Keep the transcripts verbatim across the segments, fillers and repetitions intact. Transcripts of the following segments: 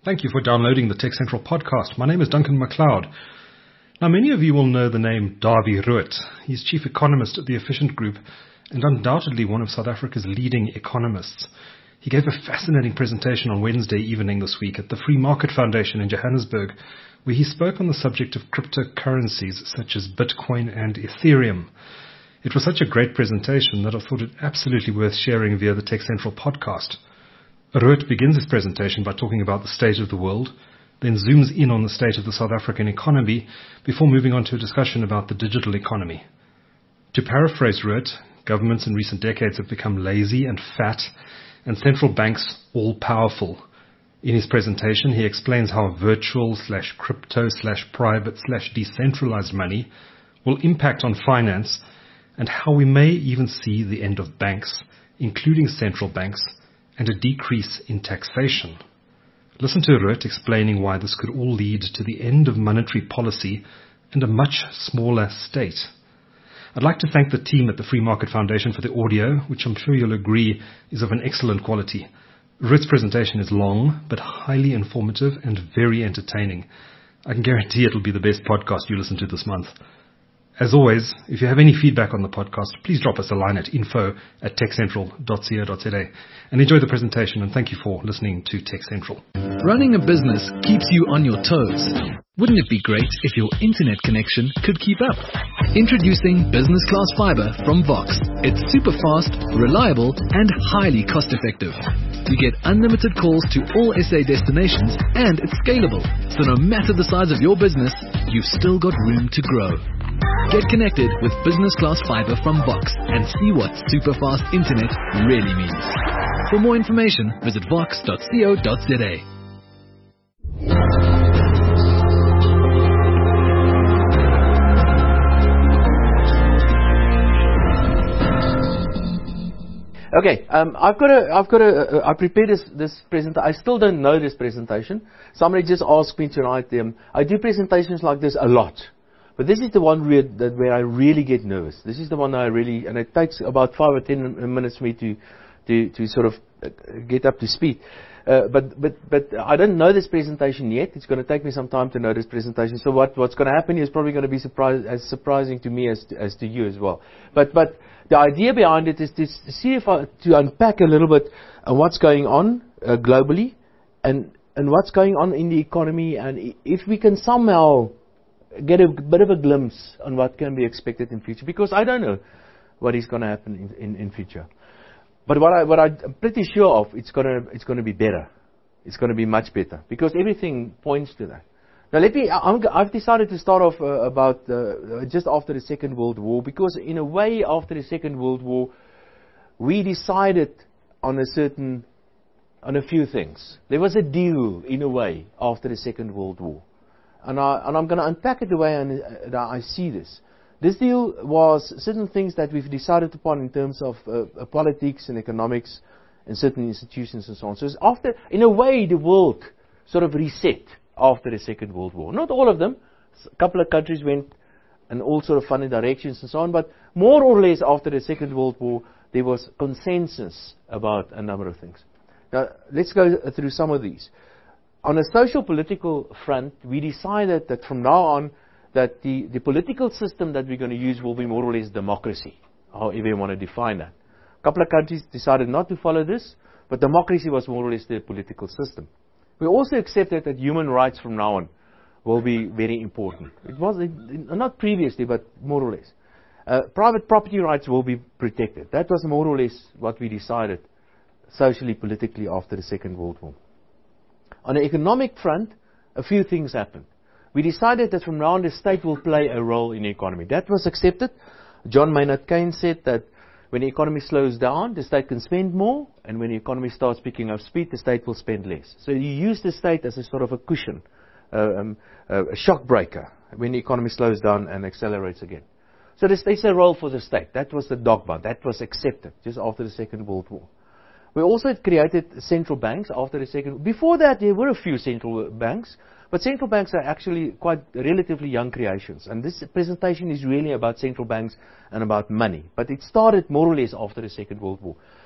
Thank you for downloading the Tech Central podcast. My name is Duncan MacLeod. Now, many of you will know the name Dawie Roodt. He's chief economist at the Efficient Group and undoubtedly one of South Africa's leading economists. He gave a fascinating presentation on Wednesday evening this week at the Free Market Foundation in Johannesburg, where he spoke on the subject of cryptocurrencies such as Bitcoin and Ethereum. It was such a great presentation that I thought it absolutely worth sharing via the Tech Central podcast. Roodt begins his presentation by talking about the state of the world, then zooms in on the state of the South African economy before moving on to a discussion about the digital economy. To paraphrase Roodt, governments in recent decades have become lazy and fat, and central banks all-powerful. In his presentation, he explains how virtual slash crypto slash private slash decentralized money will impact on finance and how we may even see the end of banks, including central banks, and a decrease in taxation. Listen to Roodt explaining why this could all lead to the end of monetary policy and a much smaller state. I'd like to thank the team at the Free Market Foundation for the audio, which I'm sure you'll agree is of an excellent quality. Roodt's presentation is long, but highly informative and very entertaining. I can guarantee it'll be the best podcast you listen to this month. As always, if you have any feedback on the podcast, please drop us a line at info at techcentral dot co dot za. And enjoy the presentation, and thank you for listening to Tech Central. Running a business keeps you on your toes. Wouldn't it be great if your internet connection could keep up? Introducing Business Class Fiber from Vox. It's super fast, reliable, and highly cost effective. You get unlimited calls to all S A destinations, and it's scalable. So no matter the size of your business, you've still got room to grow. Get connected with Business Class Fiber from Vox and see what super fast internet really means. For more information, visit vox dot co dot za. Okay, um, I've got a, I've got a, uh, I prepared this, this presentation. I still don't know this presentation. Somebody just asked me to write them. I do presentations like this a lot. But this is the one where, that, where I really get nervous. This is the one that I really, and it takes about five or ten minutes for me to, to, to sort of get up to speed. Uh, but, but, but I don't know this presentation yet. It's going to take me some time to know this presentation. So what, what's going to happen is probably going to be surprise, as surprising to me as to, as to you as well. But, but the idea behind it is to see if I, to unpack a little bit uh, what's going on uh, globally and, and what's going on in the economy, and if we can somehow get a bit of a glimpse on what can be expected in future, because I don't know what is going to happen in, in, in future. But what, I, what I'm pretty sure of, it's going to it's going to be better. It's going to be much better, because everything points to that. Now let me, I'm, I've decided to start off uh, about uh, just after the Second World War, because in a way after the Second World War, we decided on a certain, on a few things. There was a deal in a way after the Second World War. And, I, and I'm going to unpack it the way I, I see this. This deal was certain things that we've decided upon in terms of uh, politics and economics and certain institutions and so on. So after, in a way, the world sort of reset after the Second World War. Not all of them. A couple of countries went in all sort of funny directions and so on. But more or less after the Second World War, there was consensus about a number of things. Now, let's go through some of these. On a social-political front, we decided that from now on, that the, the political system that we're going to use will be more or less democracy, however you want to define that. A couple of countries decided not to follow this, but democracy was more or less their political system. We also accepted that human rights from now on will be very important. It was not previously, but more or less. Uh, private property rights will be protected. That was more or less what we decided socially, politically after the Second World War. On the economic front, a few things happened. We decided that from now on the state will play a role in the economy. That was accepted. John Maynard Keynes said that when the economy slows down, the state can spend more, and when the economy starts picking up speed, the state will spend less. So you use the state as a sort of a cushion, uh, um, uh, a shock breaker, when the economy slows down and accelerates again. So the state's a role for the state. That was the dogma. That was accepted just after the Second World War. We also created central banks after the Second. Before that, there were a few central banks, but central banks are actually quite relatively young creations. And this presentation is really about central banks and about money. But it started more or less after the Second World War.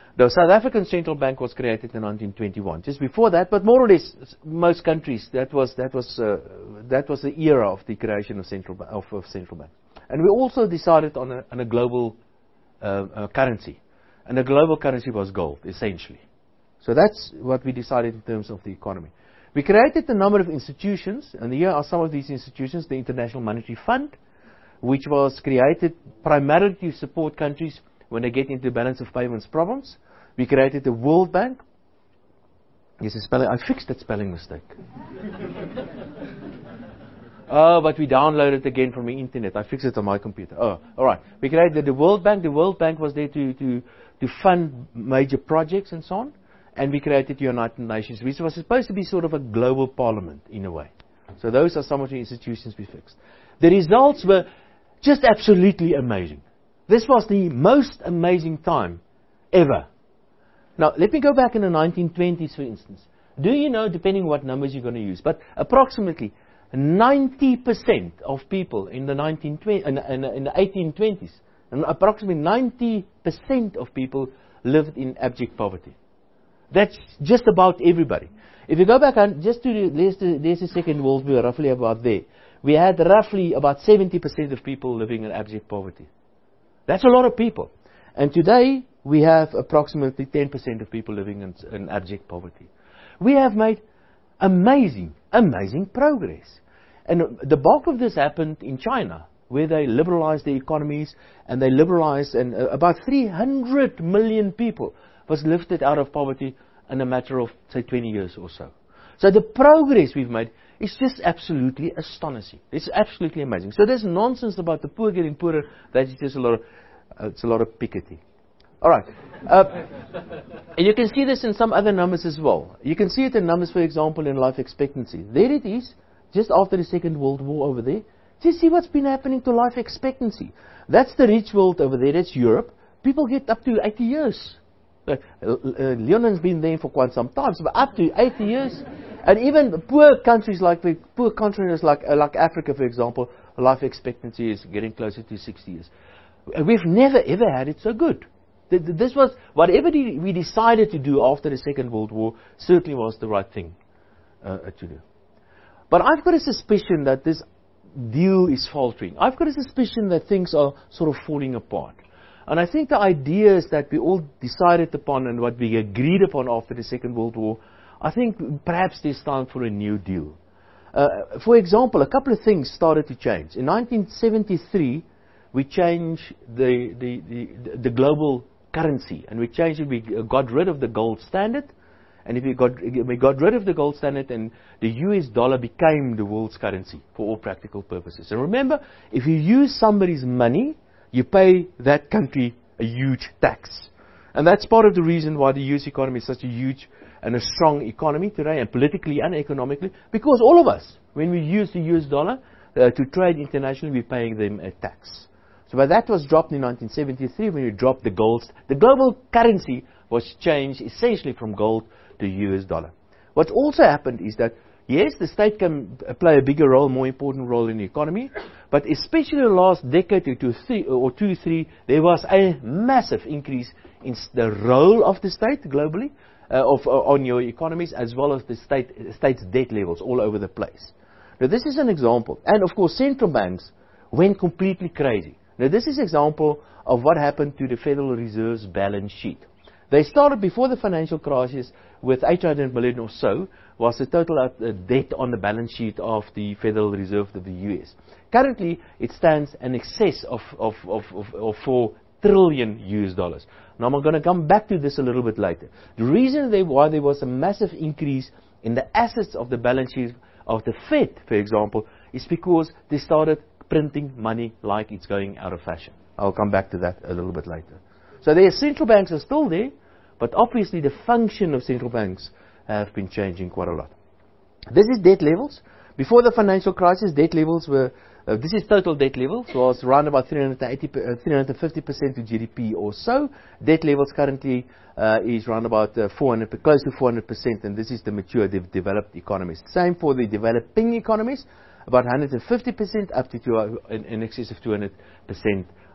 The South African Central Bank was created in nineteen twenty-one. Just before that, but more or less, most countries, that was that was uh, that was the era of the creation of central ba- of, of central bank. And we also decided on a, on a global uh, uh, currency, and the global currency was gold, essentially. So that's what we decided in terms of the economy. We created a number of institutions, and here are some of these institutions: the International Monetary Fund, which was created primarily to support countries when they get into balance of payments problems. We created the World Bank. Yes, a spelling. I fixed that spelling mistake. Oh, but we downloaded it again from the internet. I fixed it on my computer. Oh, all right. We created the World Bank. The World Bank was there to, to, to fund major projects and so on. And we created the United Nations, which was supposed to be sort of a global parliament in a way. So those are some of the institutions we fixed. The results were just absolutely amazing. This was the most amazing time ever. Now, let me go back in the nineteen twenties, for instance. Do you know, depending on what numbers you're going to use, but approximately ninety percent of people in the nineteen twenties, in, in, in the eighteen twenties, and approximately ninety percent of people lived in abject poverty. That's just about everybody. If you go back and just to the, there's, the, there's the Second World War, roughly about there. We had roughly about seventy percent of people living in abject poverty. That's a lot of people. And today, we have approximately ten percent of people living in, in abject poverty. We have made amazing, amazing progress. And the bulk of this happened in China, where they liberalized their economies, and they liberalized, and uh, about three hundred million people was lifted out of poverty in a matter of, say, twenty years or so. So the progress we've made is just absolutely astonishing. It's absolutely amazing. So there's nonsense about the poor getting poorer. That's just a lot of, uh, it's a lot of picketing. All right. Uh, and you can see this in some other numbers as well. You can see it in numbers, for example, in life expectancy. There it is, just after the Second World War over there. Just see what's been happening to life expectancy. That's the rich world over there. That's Europe. People get up to eighty years. Uh, uh, Leonard's been there for quite some time, so but up to eighty years. And even poor countries like the poor countries like uh, like Africa, for example, life expectancy is getting closer to sixty years. We've never ever had it so good. This was whatever we decided to do after the Second World War certainly was the right thing uh, to do. But I've got a suspicion that this deal is faltering. I've got a suspicion that things are sort of falling apart. And I think the ideas that we all decided upon and what we agreed upon after the Second World War, I think perhaps there's time for a new deal. Uh, for example, a couple of things started to change. In nineteen seventy-three, we changed the, the, the, the global currency, and we changed it. We got rid of the gold standard, and if we got we got rid of the gold standard, and the U S dollar became the world's currency for all practical purposes. And remember, if you use somebody's money, you pay that country a huge tax. And that's part of the reason why the U S economy is such a huge and a strong economy today, and politically and economically, because all of us, when we use the U S dollar uh, to trade internationally, we're paying them a tax. So but that was dropped in nineteen seventy-three when we dropped the gold. The global currency was changed essentially from gold to U S dollar. What also happened is that, yes, the state can play a bigger role, more important role in the economy, but especially the last decade or two, three, or two, three, there was a massive increase in the role of the state globally, uh, of, uh, on your economies, as well as the state, state's debt levels all over the place. Now, this is an example. And, of course, central banks went completely crazy. Now, this is an example of what happened to the Federal Reserve's balance sheet. They started before the financial crisis with eight hundred billion or so, was the total uh, debt on the balance sheet of the Federal Reserve of the U S. Currently, it stands in excess of, of, of, of, of four trillion U S dollars. Now, I'm going to come back to this a little bit later. The reason they, why there was a massive increase in the assets of the balance sheet of the Fed, for example, is because they started printing money like it's going out of fashion. I'll come back to that a little bit later. So their central banks are still there, but obviously the function of central banks have been changing quite a lot. This is debt levels. Before the financial crisis, debt levels were, uh, this is total debt levels, was around about three hundred eighty, uh, three hundred fifty percent to G D P or so. Debt levels currently uh, is around about uh, four hundred, close to four hundred percent, and this is the mature, de- developed economies. Same for the developing economies, about one hundred fifty percent up to two, uh, in, in excess of two hundred percent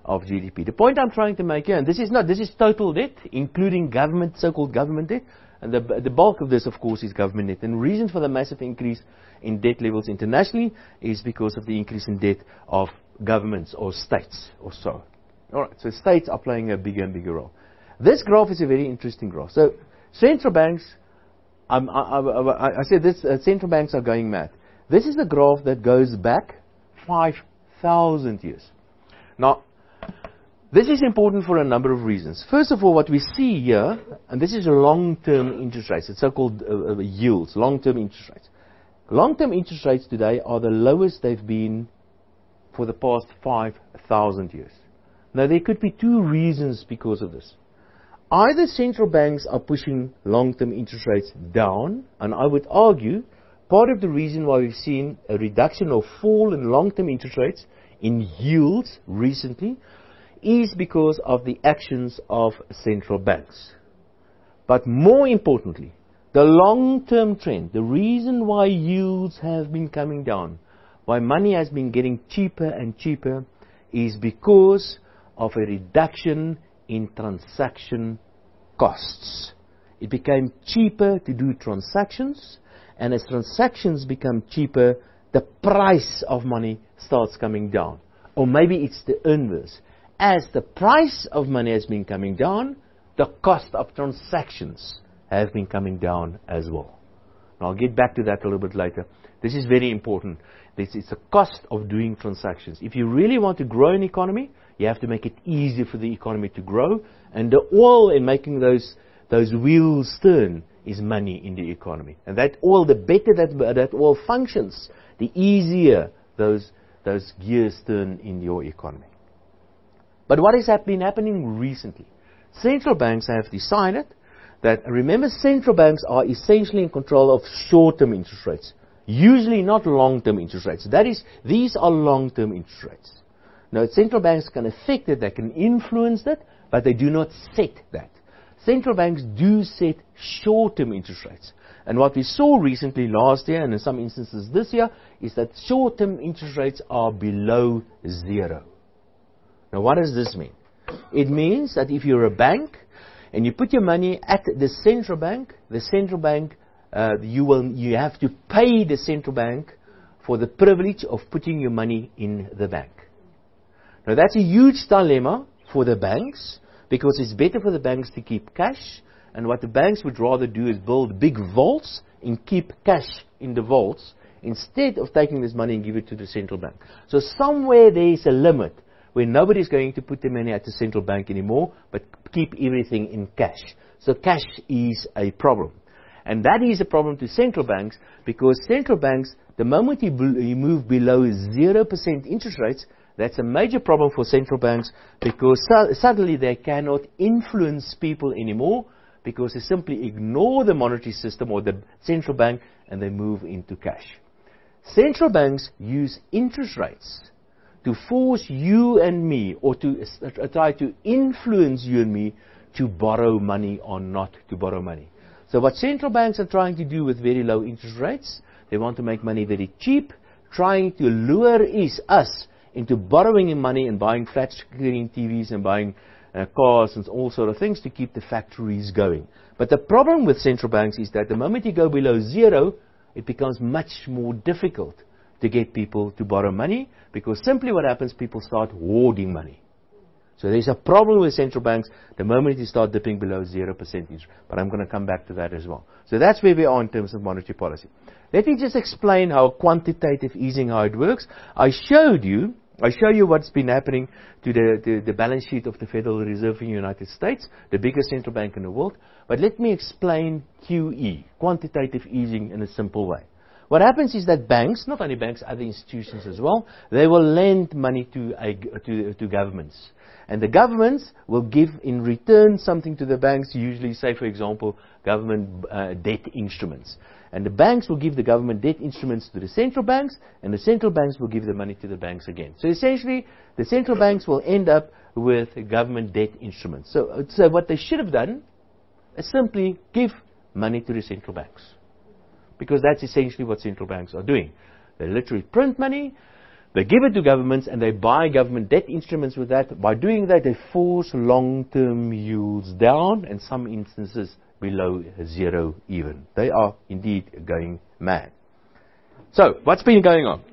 of G D P. The point I'm trying to make here, and this is not, this is total debt, including government, so-called government debt, and the, the bulk of this, of course, is government debt. And the reason for the massive increase in debt levels internationally is because of the increase in debt of governments or states or so. All right, so states are playing a bigger and bigger role. This graph is a very interesting graph. So central banks, um, I, I, I, I said this, uh, central banks are going mad. This is the graph that goes back five thousand years. Now, this is important for a number of reasons. First of all, what we see here, and this is a long-term interest rates, it's so-called uh, uh, yields, long-term interest rates. Long-term interest rates today are the lowest they've been for the past five thousand years. Now, there could be two reasons because of this. Either central banks are pushing long-term interest rates down, and I would argue part of the reason why we've seen a reduction or fall in long-term interest rates in yields recently is because of the actions of central banks. But more importantly, the long-term trend, the reason why yields have been coming down, why money has been getting cheaper and cheaper, is because of a reduction in transaction costs. It became cheaper to do transactions, and as transactions become cheaper, the price of money starts coming down. Or maybe it's the inverse. As the price of money has been coming down, the cost of transactions have been coming down as well. Now, I'll get back to that a little bit later. This is very important. This is the cost of doing transactions. If you really want to grow an economy, you have to make it easier for the economy to grow. And the oil in making those, those wheels turn is money in the economy. And that oil, the better that, that oil functions, the easier those, those gears turn in your economy. But what has been happening recently? Central banks have decided that, remember, central banks are essentially in control of short-term interest rates, usually not long-term interest rates. That is, these are long-term interest rates. Now, central banks can affect it, they can influence that, but they do not set that. Central banks do set short-term interest rates. And what we saw recently last year, and in some instances this year, is that short-term interest rates are below zero. Now, what does this mean? It means that if you're a bank and you put your money at the central bank, the central bank, uh, you will, you have to pay the central bank for the privilege of putting your money in the bank. Now, that's a huge dilemma for the banks, because it's better for the banks to keep cash, and what the banks would rather do is build big vaults and keep cash in the vaults instead of taking this money and give it to the central bank. So somewhere there is a limit where nobody's going to put their money at the central bank anymore, but keep everything in cash. So cash is a problem. And that is a problem to central banks, because central banks, the moment you, you move below zero percent interest rates, that's a major problem for central banks, because su suddenly they cannot influence people anymore, because they simply ignore the monetary system or the central bank and they move into cash. Central banks use interest rates to force you and me, or to uh, try to influence you and me to borrow money or not to borrow money. So what central banks are trying to do with very low interest rates, they want to make money very cheap, trying to lure is us into borrowing money and buying flat screen T Vs and buying uh, cars and all sort of things to keep the factories going. But the problem with central banks is that the moment you go below zero, it becomes much more difficult to get people to borrow money, because simply what happens, people start hoarding money. So there's a problem with central banks the moment you start dipping below zero percent interest. But I'm going to come back to that as well. So that's where we are in terms of monetary policy. Let me just explain how quantitative easing, how it works. I showed you, I show you what's been happening to the, the, the balance sheet of the Federal Reserve in the United States, the biggest central bank in the world. But let me explain Q E, quantitative easing, in a simple way. What happens is that banks, not only banks, other institutions as well, they will lend money to, a, to, to governments. And the governments will give in return something to the banks, usually, say, for example, government uh, debt instruments. And the banks will give the government debt instruments to the central banks, and the central banks will give the money to the banks again. So essentially, the central banks will end up with government debt instruments. So, so what they should have done is simply give money to the central banks. Because that's essentially what central banks are doing. They literally print money, They give it to governments and they buy government debt instruments with that. By doing that, they force long-term yields down and some instances below zero even. They are indeed going mad. So, what's been going on?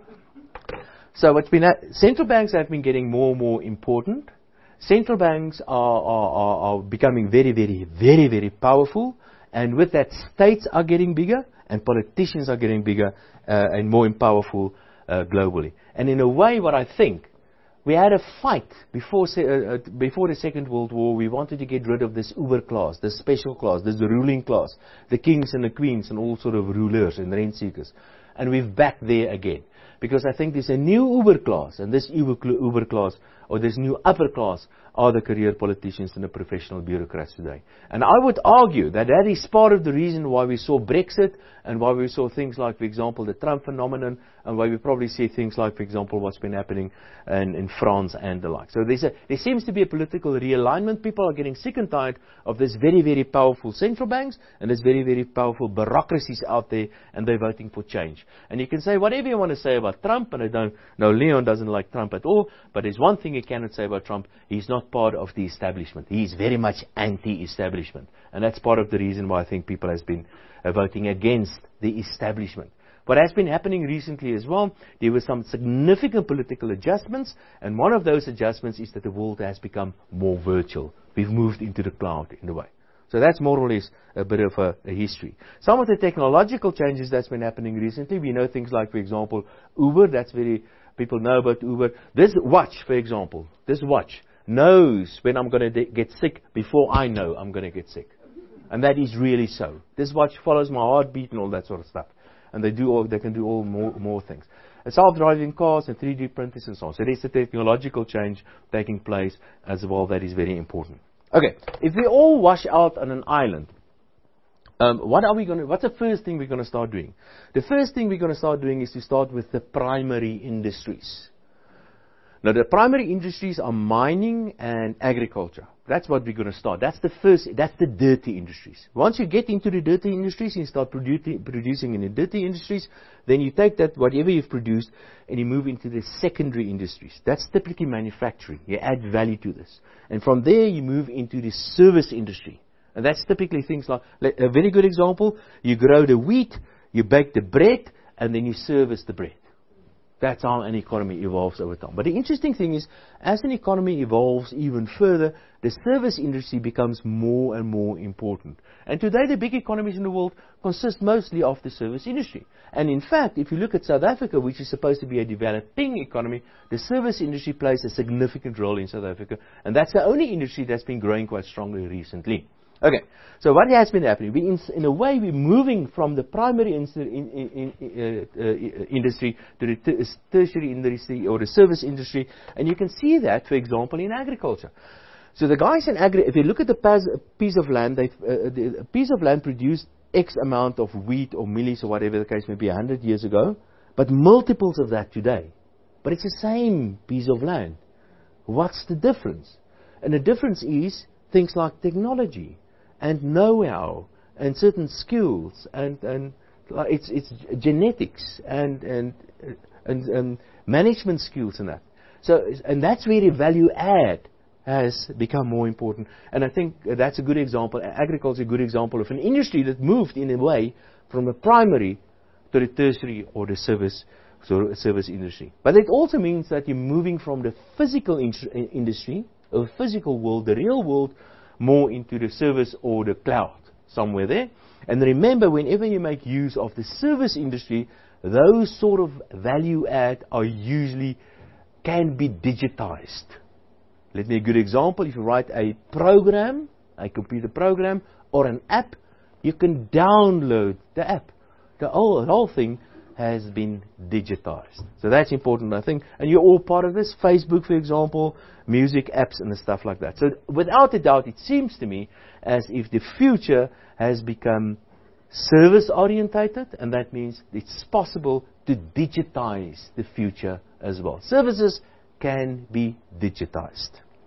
So, what's been at, central banks have been getting more and more important. Central banks are, are, are, are becoming very, very, very, very powerful. And with that, states are getting bigger and politicians are getting bigger uh, and more powerful uh, globally. And in a way, what I think, we had a fight before uh, before the Second World War. We wanted to get rid of this uber class, this special class, this ruling class, the kings and the queens and all sort of rulers and rent seekers. And we're back there again. Because I think there's a new uber class, and this uber, uber class, or this new upper class, are the career politicians and the professional bureaucrats today. And I would argue that that is part of the reason why we saw Brexit, and why we saw things like, for example, the Trump phenomenon, and why we probably see things like, for example, what's been happening in, in France and the like. So there's a, there seems to be a political realignment. People are getting sick and tired of this very, very powerful central banks, and this very, very powerful bureaucracies out there, and they're voting for change. And you can say whatever you want to say about Trump, and I don't know, Leon doesn't like Trump at all, but there's one thing you cannot say about Trump: he's not part of the establishment. He's very much anti-establishment, and that's part of the reason why I think people has been uh, voting against the establishment. What has been happening recently as well, there were some significant political adjustments, and one of those adjustments is that the world has become more virtual. We've moved into the cloud in a way. So that's more or less a bit of a, a history. Some of the technological changes that's been happening recently, we know things like, for example, Uber. That's very, people know about Uber. This watch, for example, this watch knows when I'm going to get sick before I know I'm going to get sick. And that is really so. This watch follows my heartbeat and all that sort of stuff. And they do all, they can do all more, more things. Self-driving cars and three D printers and so on. So there's a technological change taking place as well that is very important. Okay, if we all wash out on an island, um, what are we going to? What's the first thing we're going to start doing? The first thing we're going to start doing is to start with the primary industries. Now, the primary industries are mining and agriculture. That's what we're going to start. That's the first, that's the dirty industries. Once you get into the dirty industries and you start produ- producing in the dirty industries, then you take that, whatever you've produced, and you move into the secondary industries. That's typically manufacturing. You add value to this. And from there, you move into the service industry. And that's typically things like, like a very good example, you grow the wheat, you bake the bread, and then you service the bread. That's how an economy evolves over time. But the interesting thing is, as an economy evolves even further, the service industry becomes more and more important. And today, the big economies in the world consist mostly of the service industry. And in fact, if you look at South Africa, which is supposed to be a developing economy, the service industry plays a significant role in South Africa. And that's the only industry that's been growing quite strongly recently. Okay, so what has been happening? We in, in a way, we're moving from the primary in, in, in, uh, uh, industry to the ter- tertiary industry or the service industry, and you can see that, for example, in agriculture. So the guys in agri, if you look at the pas- piece of land, they've, uh, the piece of land produced X amount of wheat or millis or whatever the case may be a hundred years ago, but multiples of that today. But it's the same piece of land. What's the difference? And the difference is things like technology and know-how, and certain skills, and, and uh, it's, it's genetics, and, and, and, and management skills and that. So, and that's where the value add has become more important. And I think that's a good example, agriculture is a good example of an industry that moved in a way from the primary to the tertiary or the service, so service industry. But it also means that you're moving from the physical in- industry, or physical world, the real world, more into the service or the cloud, somewhere there. And remember, whenever you make use of the service industry, those sort of value add are usually, can be digitized. Let me give you a good example. If you write a program, a computer program, or an app, you can download the app. The whole, the whole thing has been digitized. So that's important, I think. And you're all part of this. Facebook, for example, music apps and the stuff like that. So without a doubt, it seems to me as if the future has become service-orientated, and that means it's possible to digitize the future as well. Services can be digitized.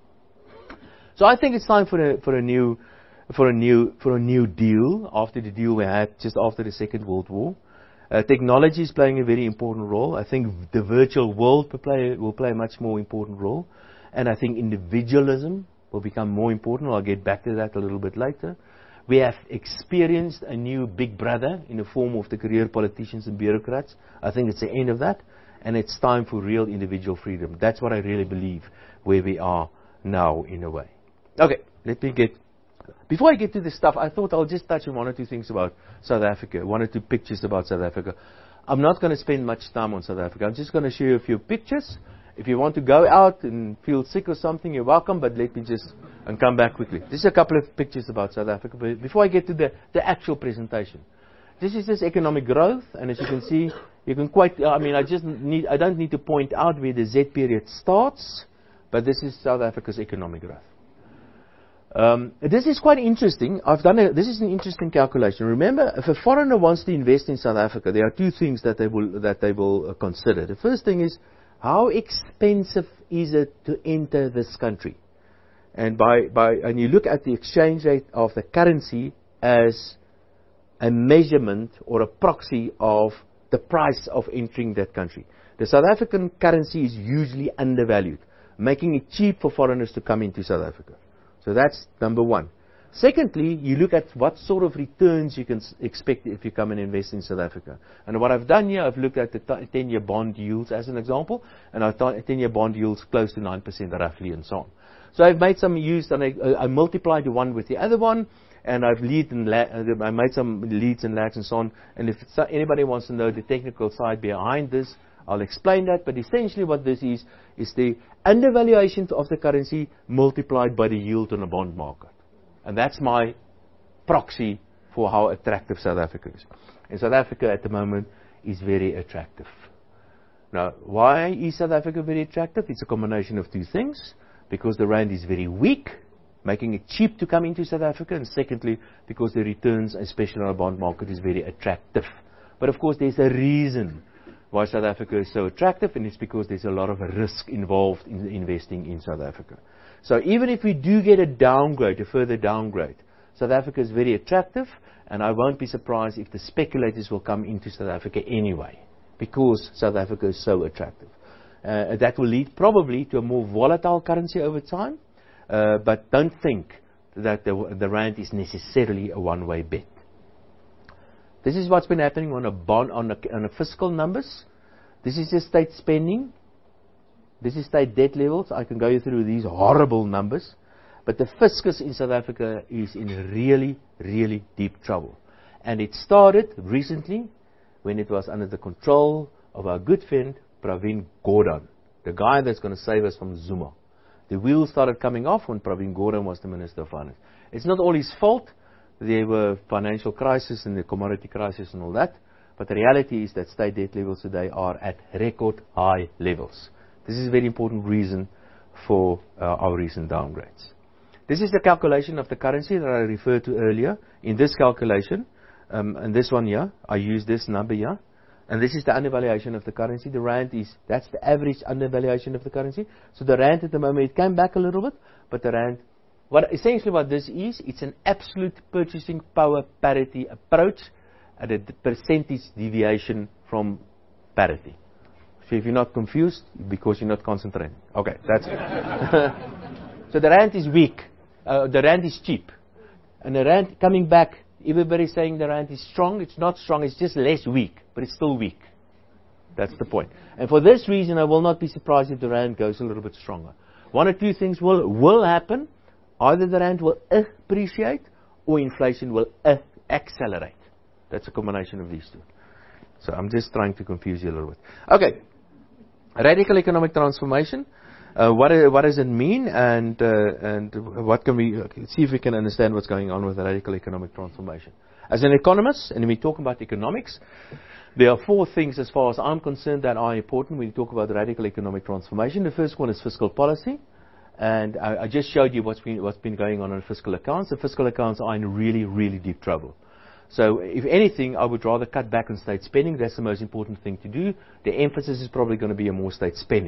So I think it's time for a, for a new, for a new, for a new deal after the deal we had just after the Second World War. Uh, technology is playing a very important role. I think the virtual world will play, will play a much more important role. And I think individualism will become more important. I'll get back to that a little bit later. We have experienced a new big brother in the form of the career politicians and bureaucrats. I think it's the end of that. And it's time for real individual freedom. That's what I really believe where we are now in a way. Okay, let me get... Before I get to this stuff, I thought I'll just touch on one or two things about South Africa. One or two pictures about South Africa. I'm not going to spend much time on South Africa. I'm just going to show you a few pictures. If you want to go out and feel sick or something, you're welcome, but let me just and come back quickly. This is a couple of pictures about South Africa. But before I get to the, the actual presentation, this is this economic growth, and as you can see, you can quite, I mean, I just need, I don't need to point out where the Z period starts, but this is South Africa's economic growth. Um, this is quite interesting. I've done a, this is an interesting calculation. Remember, if a foreigner wants to invest in South Africa, there are two things that they will that they will uh, consider. The first thing is, how expensive is it to enter this country? And by, by and you look at the exchange rate of the currency as a measurement or a proxy of the price of entering that country. The South African currency is usually undervalued, making it cheap for foreigners to come into South Africa. So that's number one. Secondly, you look at what sort of returns you can expect if you come and invest in South Africa. And what I've done here, I've looked at the ten-year bond yields as an example, and our ten-year bond yields close to nine percent roughly and so on. So I've made some use, and I, I multiplied the one with the other one, and I've lead and la I made some leads and lags and so on. And if anybody wants to know the technical side behind this, I'll explain that. But essentially what this is, is the undervaluation of the currency multiplied by the yield on the bond market. And that's my proxy for how attractive South Africa is. And South Africa at the moment is very attractive. Now, why is South Africa very attractive? It's a combination of two things. Because the rand is very weak, making it cheap to come into South Africa. And secondly, because the returns, especially on the bond market, is very attractive. But of course, there's a reason why South Africa is so attractive, and it's because there's a lot of risk involved in investing in South Africa. So even if we do get a downgrade, a further downgrade, South Africa is very attractive, and I won't be surprised if the speculators will come into South Africa anyway, because South Africa is so attractive. Uh, that will lead probably to a more volatile currency over time, uh, but don't think that the, the rand is necessarily a one-way bet. This is what's been happening on a bond, on a, on a fiscal numbers. This is just state spending. This is state debt levels. I can go you through these horrible numbers. But the fiscus in South Africa is in really, really deep trouble. And it started recently when it was under the control of our good friend Pravin Gordhan, the guy that's going to save us from Zuma. The wheels started coming off when Pravin Gordhan was the Minister of Finance. It's not all his fault. There were financial crisis and the commodity crisis and all that. But the reality is that state debt levels today are at record high levels. This is a very important reason for uh, our recent downgrades. This is the calculation of the currency that I referred to earlier. In this calculation, um, and this one here, I use this number here. And this is the undervaluation of the currency. The rand is, that's the average undervaluation of the currency. So the rand at the moment, it came back a little bit, but the rand, what essentially what this is, it's an absolute purchasing power parity approach at a percentage deviation from parity. So if you're not confused, because you're not concentrating. Okay, that's it. So the rand is weak. Uh, the rand is cheap. And the rand coming back, everybody's saying the rand is strong. It's not strong, it's just less weak, but it's still weak. That's the point. And for this reason, I will not be surprised if the rand goes a little bit stronger. One or two things will, will happen. Either the rand will appreciate or inflation will uh, accelerate. That's a combination of these two. So I'm just trying to confuse you a little bit. Okay. Radical economic transformation. Uh, what, what does it mean, and uh, and what can we okay, see if we can understand what's going on with radical economic transformation? As an economist, and we talk about economics, there are four things, as far as I'm concerned, that are important when we talk about radical economic transformation. The first one is fiscal policy, and I, I just showed you what's been what's been going on in fiscal accounts. The fiscal accounts are in really, really deep trouble. So, if anything, I would rather cut back on state spending. That's the most important thing to do. The emphasis is probably going to be on more state spending.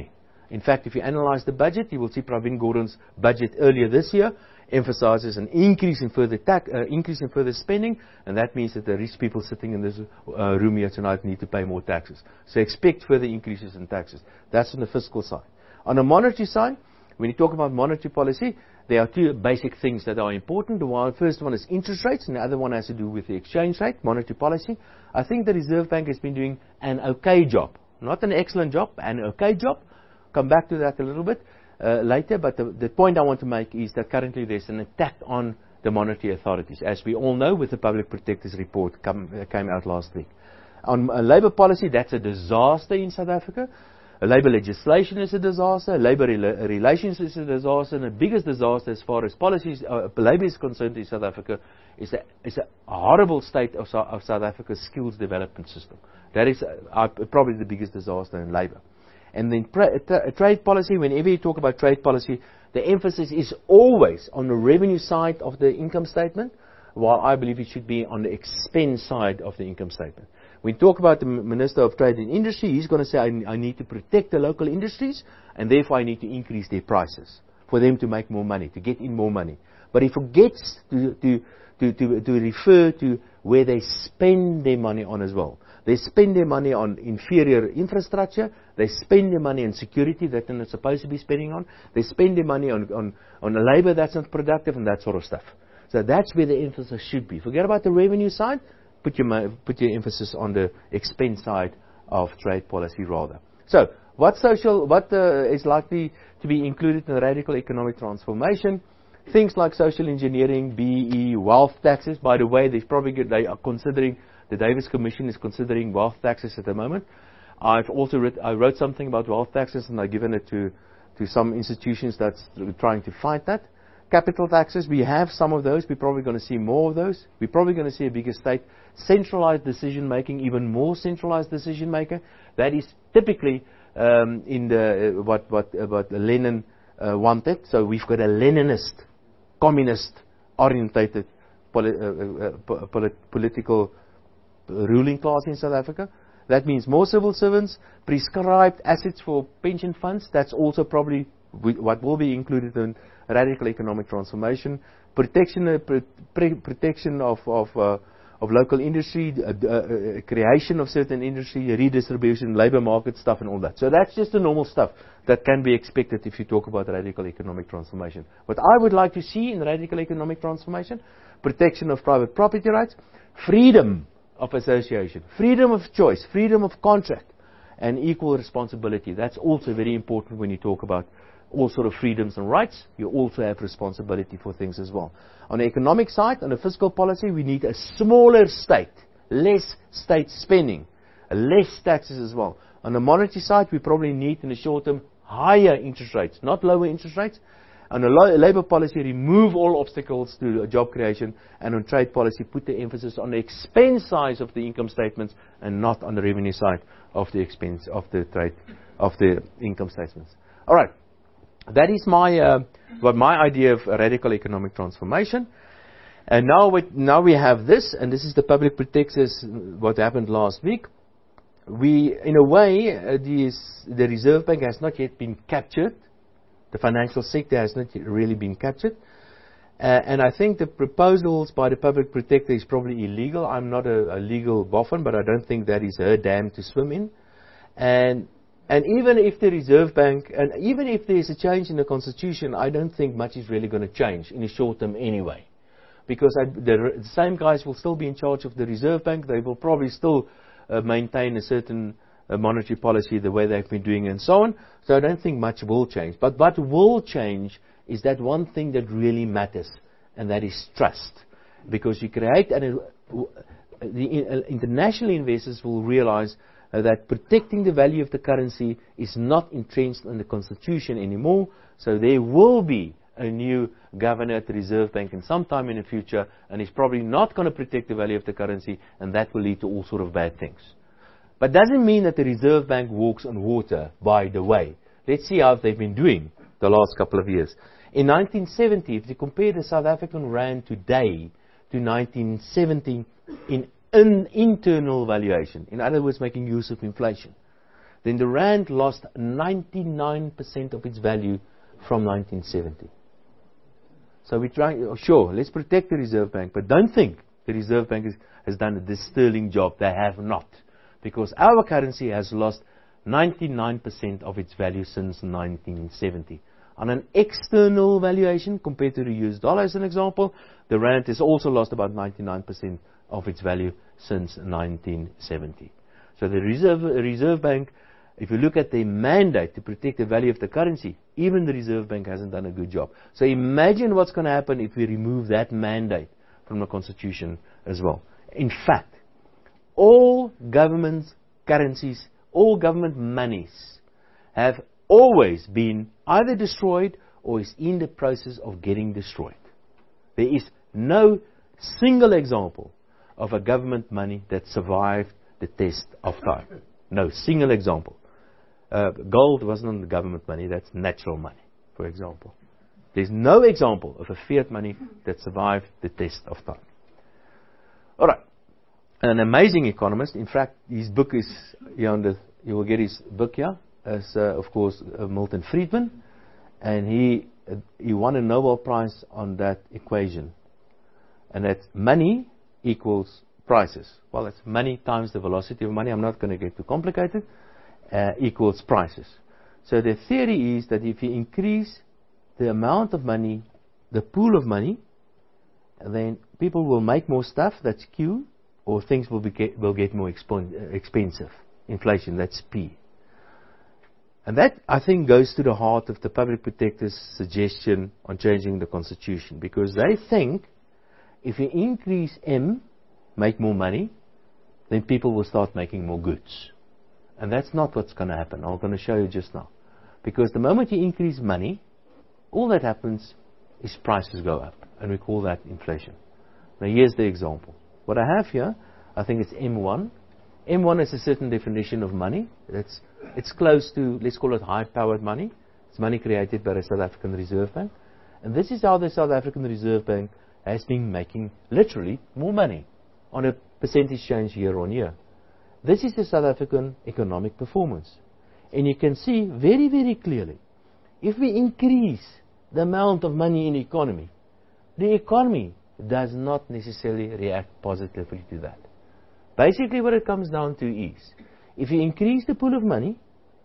In fact, if you analyze the budget, you will see Pravin Gordhan's budget earlier this year emphasizes an increase in further tax, uh, increase in further spending, and that means that the rich people sitting in this uh, room here tonight need to pay more taxes. So expect further increases in taxes. That's on the fiscal side. On the monetary side, when you talk about monetary policy, there are two basic things that are important. The one, first one is interest rates, and the other one has to do with the exchange rate, monetary policy. I think the Reserve Bank has been doing an okay job. Not an excellent job, an okay job. Come back to that a little bit uh, later, but the, the point I want to make is that currently there's an attack on the monetary authorities, as we all know with the Public Protector's report come, uh, came out last week. On uh, labour policy, that's a disaster in South Africa. Uh, labour legislation is a disaster. Labour rela relations is a disaster. And the biggest disaster as far as policies, uh, labour is concerned in South Africa is a, is a horrible state of, so of South Africa's skills development system. That is uh, probably the biggest disaster in labour. And then tra tra trade policy, whenever you talk about trade policy, the emphasis is always on the revenue side of the income statement, while I believe it should be on the expense side of the income statement. When we talk about the Minister of Trade and Industry, he's going to say, I, I need to protect the local industries, and therefore I need to increase their prices for them to make more money, to get in more money. But he forgets to, to, to, to, to refer to where they spend their money on as well. They spend their money on inferior infrastructure. They spend their money on security that they're not supposed to be spending on. They spend their money on, on, on a labour that's not productive and that sort of stuff. So that's where the emphasis should be. Forget about the revenue side. Put your, put your emphasis on the expense side of trade policy rather. So what social, what uh, is likely to be included in the radical economic transformation? Things like social engineering, B E E, wealth taxes. By the way, there's probably good, they are considering, the Davis Commission is considering wealth taxes at the moment. I've also writ, I wrote something about wealth taxes, and I've given it to, to some institutions that's trying to fight that. Capital taxes, we have some of those. We're probably going to see more of those. We're probably going to see a bigger state. Centralized decision making, even more centralized decision maker. That is typically um, in the uh, what what uh, what Lenin uh, wanted. So we've got a Leninist, communist orientated poli uh, uh, polit political ruling class in South Africa. That means more civil servants, prescribed assets for pension funds. That's also probably what will be included in radical economic transformation. Protection, uh, pre protection of of, uh, of local industry, uh, uh, creation of certain industry, redistribution, labour market stuff, and all that. So that's just the normal stuff that can be expected if you talk about radical economic transformation. What I would like to see in radical economic transformation: protection of private property rights, freedom of association, freedom of choice, freedom of contract, and equal responsibility. That's also very important when you talk about all sort of freedoms and rights. You also have responsibility for things as well. On the economic side, on the fiscal policy, we need a smaller state, less state spending, less taxes as well. On the monetary side, we probably need in the short term higher interest rates, not lower interest rates. On the labour policy, remove all obstacles to job creation, and on trade policy, put the emphasis on the expense side of the income statements and not on the revenue side of the expense of the trade of the income statements. All right, that is my uh, what my idea of radical economic transformation. And now we now we have this, and this is the Public Protector's what happened last week. We, in a way, uh, the the Reserve Bank has not yet been captured. The financial sector has not really been captured. Uh, and I think the proposals by the Public Protector is probably illegal. I'm not a, a legal boffin, but I don't think that is her dam to swim in. And, and even if the Reserve Bank, and even if there's a change in the Constitution, I don't think much is really going to change in the short term anyway. Because I, the, the same guys will still be in charge of the Reserve Bank. They will probably still uh, maintain a certain Uh, monetary policy the way they've been doing and so on. So I don't think much will change. But what will change is that one thing that really matters, and that is trust. Because you create, and uh, the uh, international investors will realize uh, that protecting the value of the currency is not entrenched in the Constitution anymore. So there will be a new governor at the Reserve Bank in some time in the future, and he's probably not going to protect the value of the currency, and that will lead to all sort of bad things. But doesn't mean that the Reserve Bank walks on water, by the way. Let's see how they've been doing the last couple of years. In nineteen seventy, if you compare the South African rand today to nineteen seventy in an internal valuation, in other words, making use of inflation, then the rand lost ninety-nine percent of its value from nineteen seventy. So we try, sure, let's protect the Reserve Bank, but don't think the Reserve Bank is, has done a sterling job. They have not. Because our currency has lost ninety-nine percent of its value since nineteen seventy. On an external valuation, compared to the U S dollar as an example, the rand has also lost about ninety-nine percent of its value since nineteen seventy. So the Reserve, Reserve Bank, if you look at their mandate to protect the value of the currency, even the Reserve Bank hasn't done a good job. So imagine what's going to happen if we remove that mandate from the Constitution as well. In fact, all government currencies, all government monies have always been either destroyed or is in the process of getting destroyed. There is no single example of a government money that survived the test of time. No single example. Uh, gold wasn't the government money, that's natural money, for example. There's no example of a fiat money that survived the test of time. Alright. An amazing economist, in fact, his book is here on the, you will get his book here, as uh, of course uh, Milton Friedman, and he uh, he won a Nobel Prize on that equation, and that's money equals prices. Well, it's money times the velocity of money. I'm not going to get too complicated. Uh, equals prices. So the theory is that if you increase the amount of money, the pool of money, then people will make more stuff. That's Q, or things will be get, will get more expo- expensive. Inflation. That's P. And that, I think, goes to the heart of the Public Protector's suggestion on changing the Constitution, because they think if you increase M, make more money, then people will start making more goods. And that's not what's going to happen. I'm going to show you just now. Because the moment you increase money, all that happens is prices go up. And we call that inflation. Now here's the example. What I have here, I think it's M one. M one is a certain definition of money. It's, it's close to, let's call it high-powered money. It's money created by the South African Reserve Bank. And this is how the South African Reserve Bank has been making, literally, more money on a percentage change year on year. This is the South African economic performance. And you can see very, very clearly, if we increase the amount of money in the economy, the economy does not necessarily react positively to that. Basically what it comes down to is, if you increase the pool of money,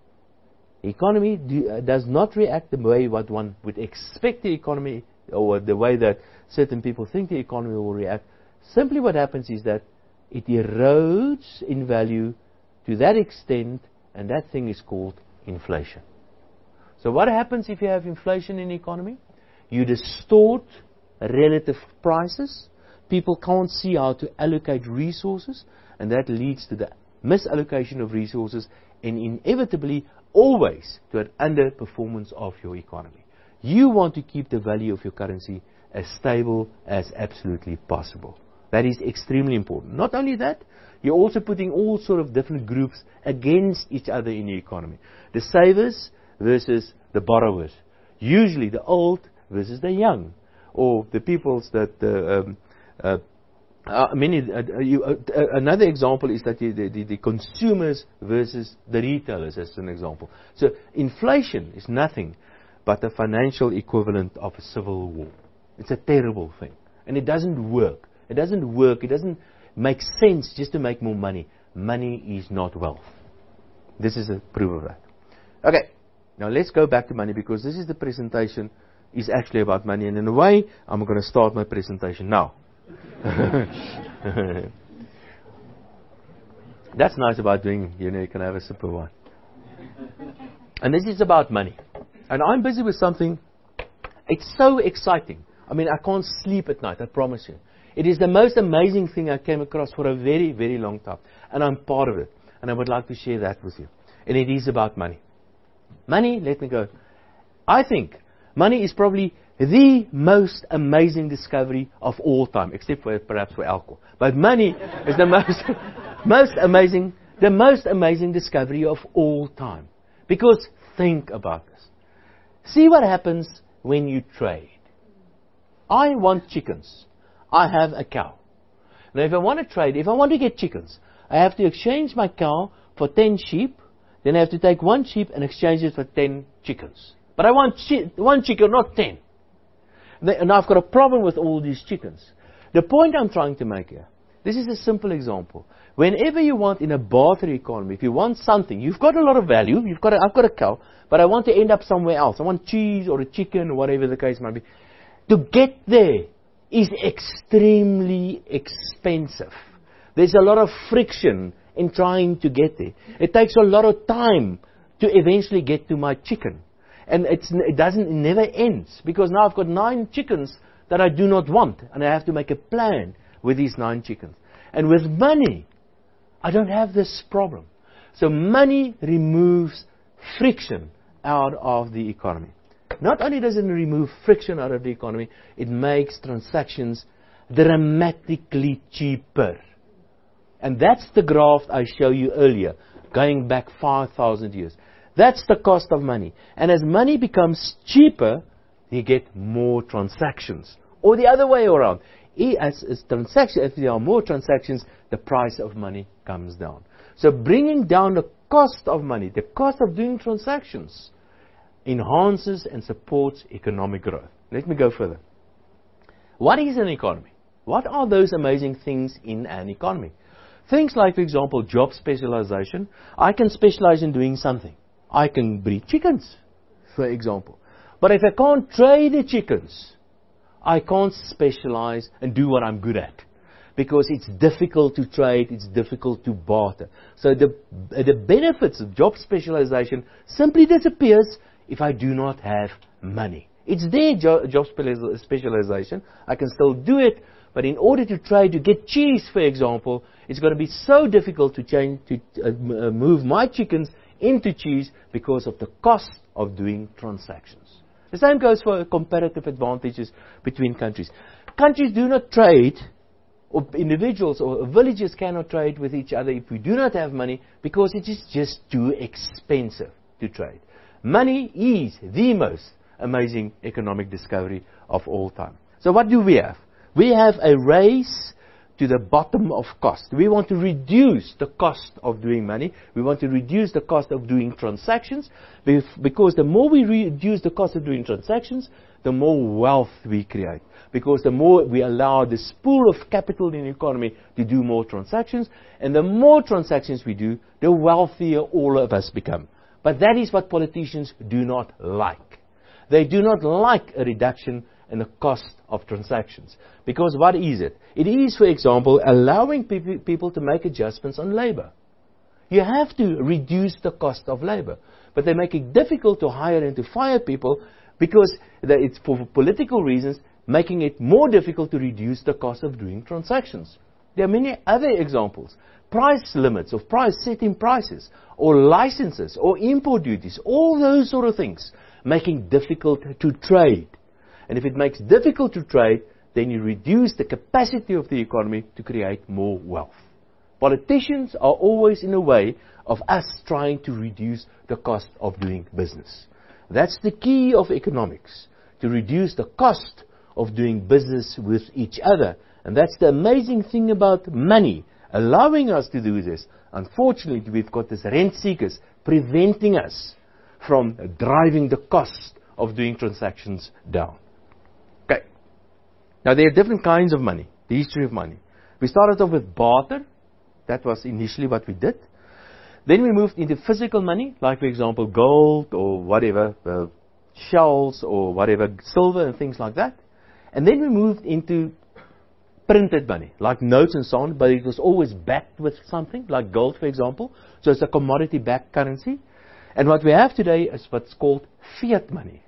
the economy do, uh, does not react the way what one would expect the economy, or the way that certain people think the economy will react. Simply what happens is that it erodes in value to that extent, and that thing is called inflation. So what happens if you have inflation in the economy? You distort relative prices. People can't see how to allocate resources, and that leads to the misallocation of resources and inevitably always to an underperformance of your economy. You want to keep the value of your currency as stable as absolutely possible. That is extremely important. Not only that, you're also putting all sort of different groups against each other in the economy. The savers versus the borrowers. Usually the old versus the young. Or the peoples that... Uh, um, uh, uh, many. Uh, you, uh, uh, another example is that the, the, the consumers versus the retailers, as an example. So inflation is nothing but the financial equivalent of a civil war. It's a terrible thing. And it doesn't work. It doesn't work. It doesn't make sense just to make more money. Money is not wealth. This is a proof of that. Okay, now let's go back to money, because this is the presentation is actually about money. And in a way, I'm going to start my presentation now. That's nice about doing, you know, you can have a sip of wine. And this is about money. And I'm busy with something. It's so exciting. I mean, I can't sleep at night, I promise you. It is the most amazing thing I came across for a very, very long time. And I'm part of it. And I would like to share that with you. And it is about money. Money, let me go. I think money is probably the most amazing discovery of all time, except for perhaps for alcohol. But money is the most, most amazing, the most amazing discovery of all time. Because think about this. See what happens when you trade. I want chickens. I have a cow. Now if I want to trade, if I want to get chickens, I have to exchange my cow for ten sheep, then I have to take one sheep and exchange it for ten chickens. But I want chi- one chicken, not ten. And I've got a problem with all these chickens. The point I'm trying to make here, this is a simple example. Whenever you want in a barter economy, if you want something, you've got a lot of value, you've got a, I've got a cow, but I want to end up somewhere else. I want cheese or a chicken or whatever the case might be. To get there is extremely expensive. There's a lot of friction in trying to get there. It takes a lot of time to eventually get to my chicken. And it's, it doesn't, it never ends, because now I've got nine chickens that I do not want, and I have to make a plan with these nine chickens. And with money, I don't have this problem. So money removes friction out of the economy. Not only does it remove friction out of the economy, it makes transactions dramatically cheaper. And that's the graph I showed you earlier, going back five thousand years. That's the cost of money. And as money becomes cheaper, you get more transactions. Or the other way around. As, as transaction, if there are more transactions, the price of money comes down. So bringing down the cost of money, the cost of doing transactions, enhances and supports economic growth. Let me go further. What is an economy? What are those amazing things in an economy? Things like, for example, job specialization. I can specialize in doing something. I can breed chickens, for example. But if I can't trade the chickens, I can't specialize and do what I'm good at. Because it's difficult to trade, it's difficult to barter. So the, the benefits of job specialization simply disappears if I do not have money. It's there, jo- job specialization. I can still do it, but in order to trade, to get cheese, for example, it's going to be so difficult to change, to uh, move my chickens into cheese because of the cost of doing transactions. The same goes for comparative advantages between countries. Countries do not trade, or individuals or villages cannot trade with each other if we do not have money, because it is just too expensive to trade. Money is the most amazing economic discovery of all time. So what do we have? We have a race to the bottom of cost. We want to reduce the cost of doing money. We want to reduce the cost of doing transactions, because the more we reduce the cost of doing transactions, the more wealth we create. Because the more we allow this pool of capital in the economy to do more transactions, and the more transactions we do, the wealthier all of us become. But that is what politicians do not like. They do not like a reduction in the cost of transactions. Because what is it? It is, for example, allowing pe- people to make adjustments on labor. You have to reduce the cost of labor. But they make it difficult to hire and to fire people because it's for political reasons, making it more difficult to reduce the cost of doing transactions. There are many other examples. Price limits, of price setting prices, or licenses, or import duties, all those sort of things, making it difficult to trade. And if it makes it difficult to trade, then you reduce the capacity of the economy to create more wealth. Politicians are always in a way of us trying to reduce the cost of doing business. That's the key of economics, to reduce the cost of doing business with each other. And that's the amazing thing about money, allowing us to do this. Unfortunately, we've got these rent seekers preventing us from driving the cost of doing transactions down. Okay. Now, there are different kinds of money, the history of money. We started off with barter. That was initially what we did. Then we moved into physical money, like, for example, gold or whatever, uh, shells or whatever, silver and things like that. And then we moved into printed money, like notes and so on, but it was always backed with something, like gold, for example. So it's a commodity-backed currency. And what we have today is what's called fiat money.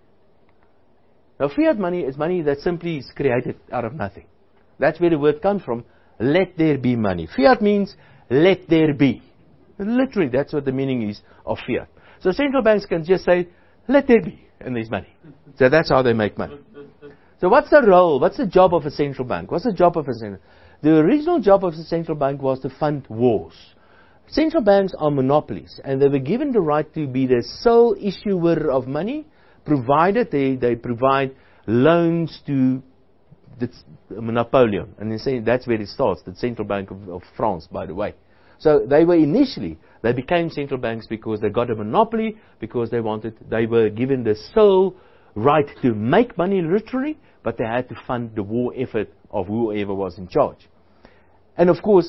Now, fiat money is money that simply is created out of nothing. That's where the word comes from. Let there be money. Fiat means let there be. Literally, that's what the meaning is of fiat. So central banks can just say, let there be, and there's money. So that's how they make money. So what's the role, what's the job of a central bank? What's the job of a central bank? The original job of the central bank was to fund wars. Central banks are monopolies, and they were given the right to be the sole issuer of money, provided they, they provide loans to the Napoleon. And they say that's where it starts, the Central Bank of, of France, by the way. So they were initially They became central banks because they got a monopoly, because they wanted, they were given the sole right to make money literally, but they had to fund the war effort of whoever was in charge. And of course,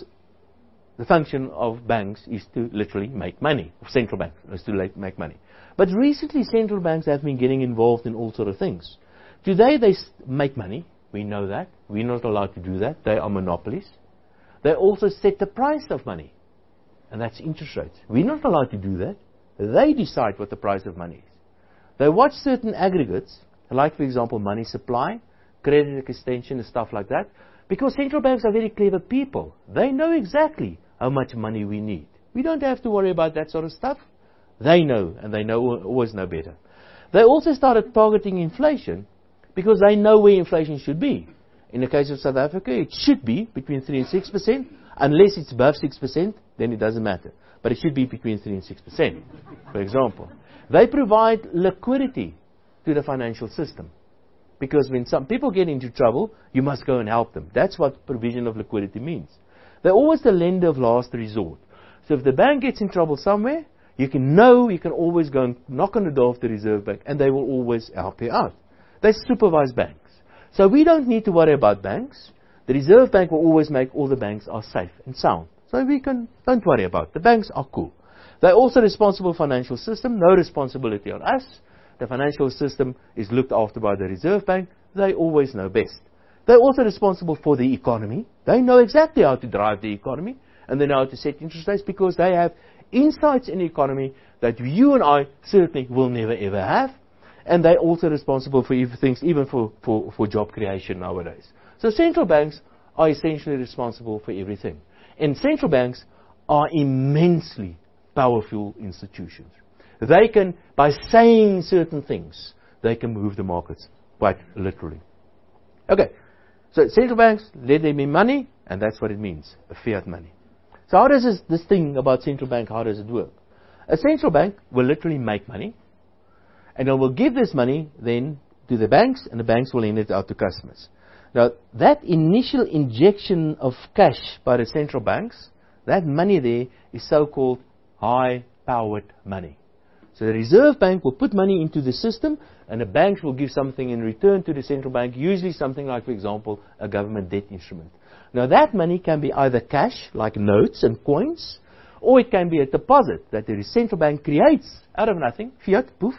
the function of banks is to literally make money. Central banks is to make money. But recently, central banks have been getting involved in all sorts of things. Today, they make money. We know that. We're not allowed to do that. They are monopolies. They also set the price of money. And that's interest rates. We're not allowed to do that. They decide what the price of money is. They watch certain aggregates, like, for example, money supply, credit extension, and stuff like that, because central banks are very clever people. They know exactly how much money we need. We don't have to worry about that sort of stuff. They know, and they know always know better. They also started targeting inflation because they know where inflation should be. In the case of South Africa, it should be between three and six percent. Unless it's above six percent, then it doesn't matter. But it should be between three and six percent, for example. They provide liquidity to the financial system. Because when some people get into trouble, you must go and help them. That's what provision of liquidity means. They're always the lender of last resort. So if the bank gets in trouble somewhere, you can know you can always go and knock on the door of the Reserve Bank, and they will always help you out. They supervise banks. So we don't need to worry about banks. The Reserve Bank will always make all the banks are safe and sound. So we can, don't worry about it. The banks are cool. They're also responsible for the financial system. No responsibility on us. The financial system is looked after by the Reserve Bank. They always know best. They're also responsible for the economy. They know exactly how to drive the economy. And they know how to set interest rates because they have insights in the economy that you and I certainly will never ever have. And they're also responsible for things, even for, for, for job creation nowadays. So central banks are essentially responsible for everything. And central banks are immensely powerful institutions. They can, by saying certain things, they can move the markets quite literally. Okay, so central banks, let them in money, and that's what it means, a fiat money. So how does this, this thing about central bank, how does it work? A central bank will literally make money, and it will give this money then to the banks, and the banks will lend it out to customers. Now, that initial injection of cash by the central banks, that money there is so-called high-powered money. So the Reserve Bank will put money into the system, and the banks will give something in return to the central bank, usually something like, for example, a government debt instrument. Now, that money can be either cash, like notes and coins, or it can be a deposit that the central bank creates out of nothing, fiat, poof,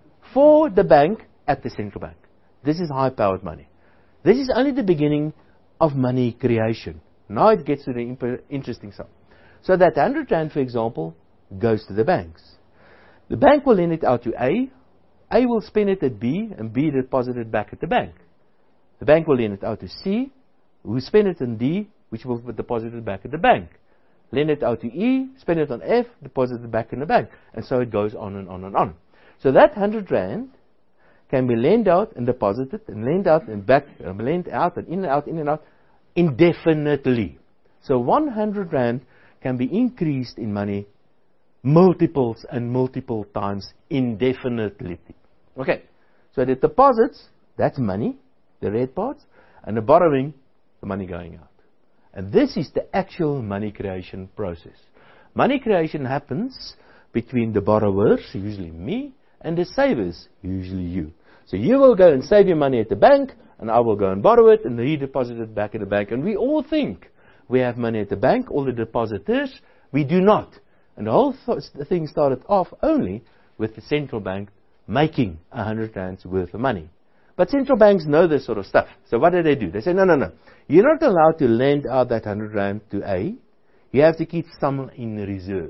for the bank at the central bank. This is high-powered money. This is only the beginning of money creation. Now it gets to the interesting side. So that one hundred rand, for example, goes to the banks. The bank will lend it out to A. A will spend it at B, and B deposit it back at the bank. The bank will lend it out to C, who will spend it on D, which will deposit it back at the bank. Lend it out to E, spend it on F, deposit it back in the bank. And so it goes on and on and on. So that one hundred rand can be lent out and deposited, and lent out and back, and lent out and in and out, in and out, indefinitely. So one hundred rand can be increased in money multiples and multiple times indefinitely. Okay, so the deposits, that's money, the red parts, and the borrowing, the money going out. And this is the actual money creation process. Money creation happens between the borrowers, usually me, and the savers, usually you. So you will go and save your money at the bank, and I will go and borrow it and redeposit it back at the bank. And we all think we have money at the bank, all the depositors. We do not. And the whole th thing started off only with the central bank making a hundred rands worth of money. But central banks know this sort of stuff. So what do they do? They say, no, no, no. You're not allowed to lend out that hundred rand to A. You have to keep some in reserve.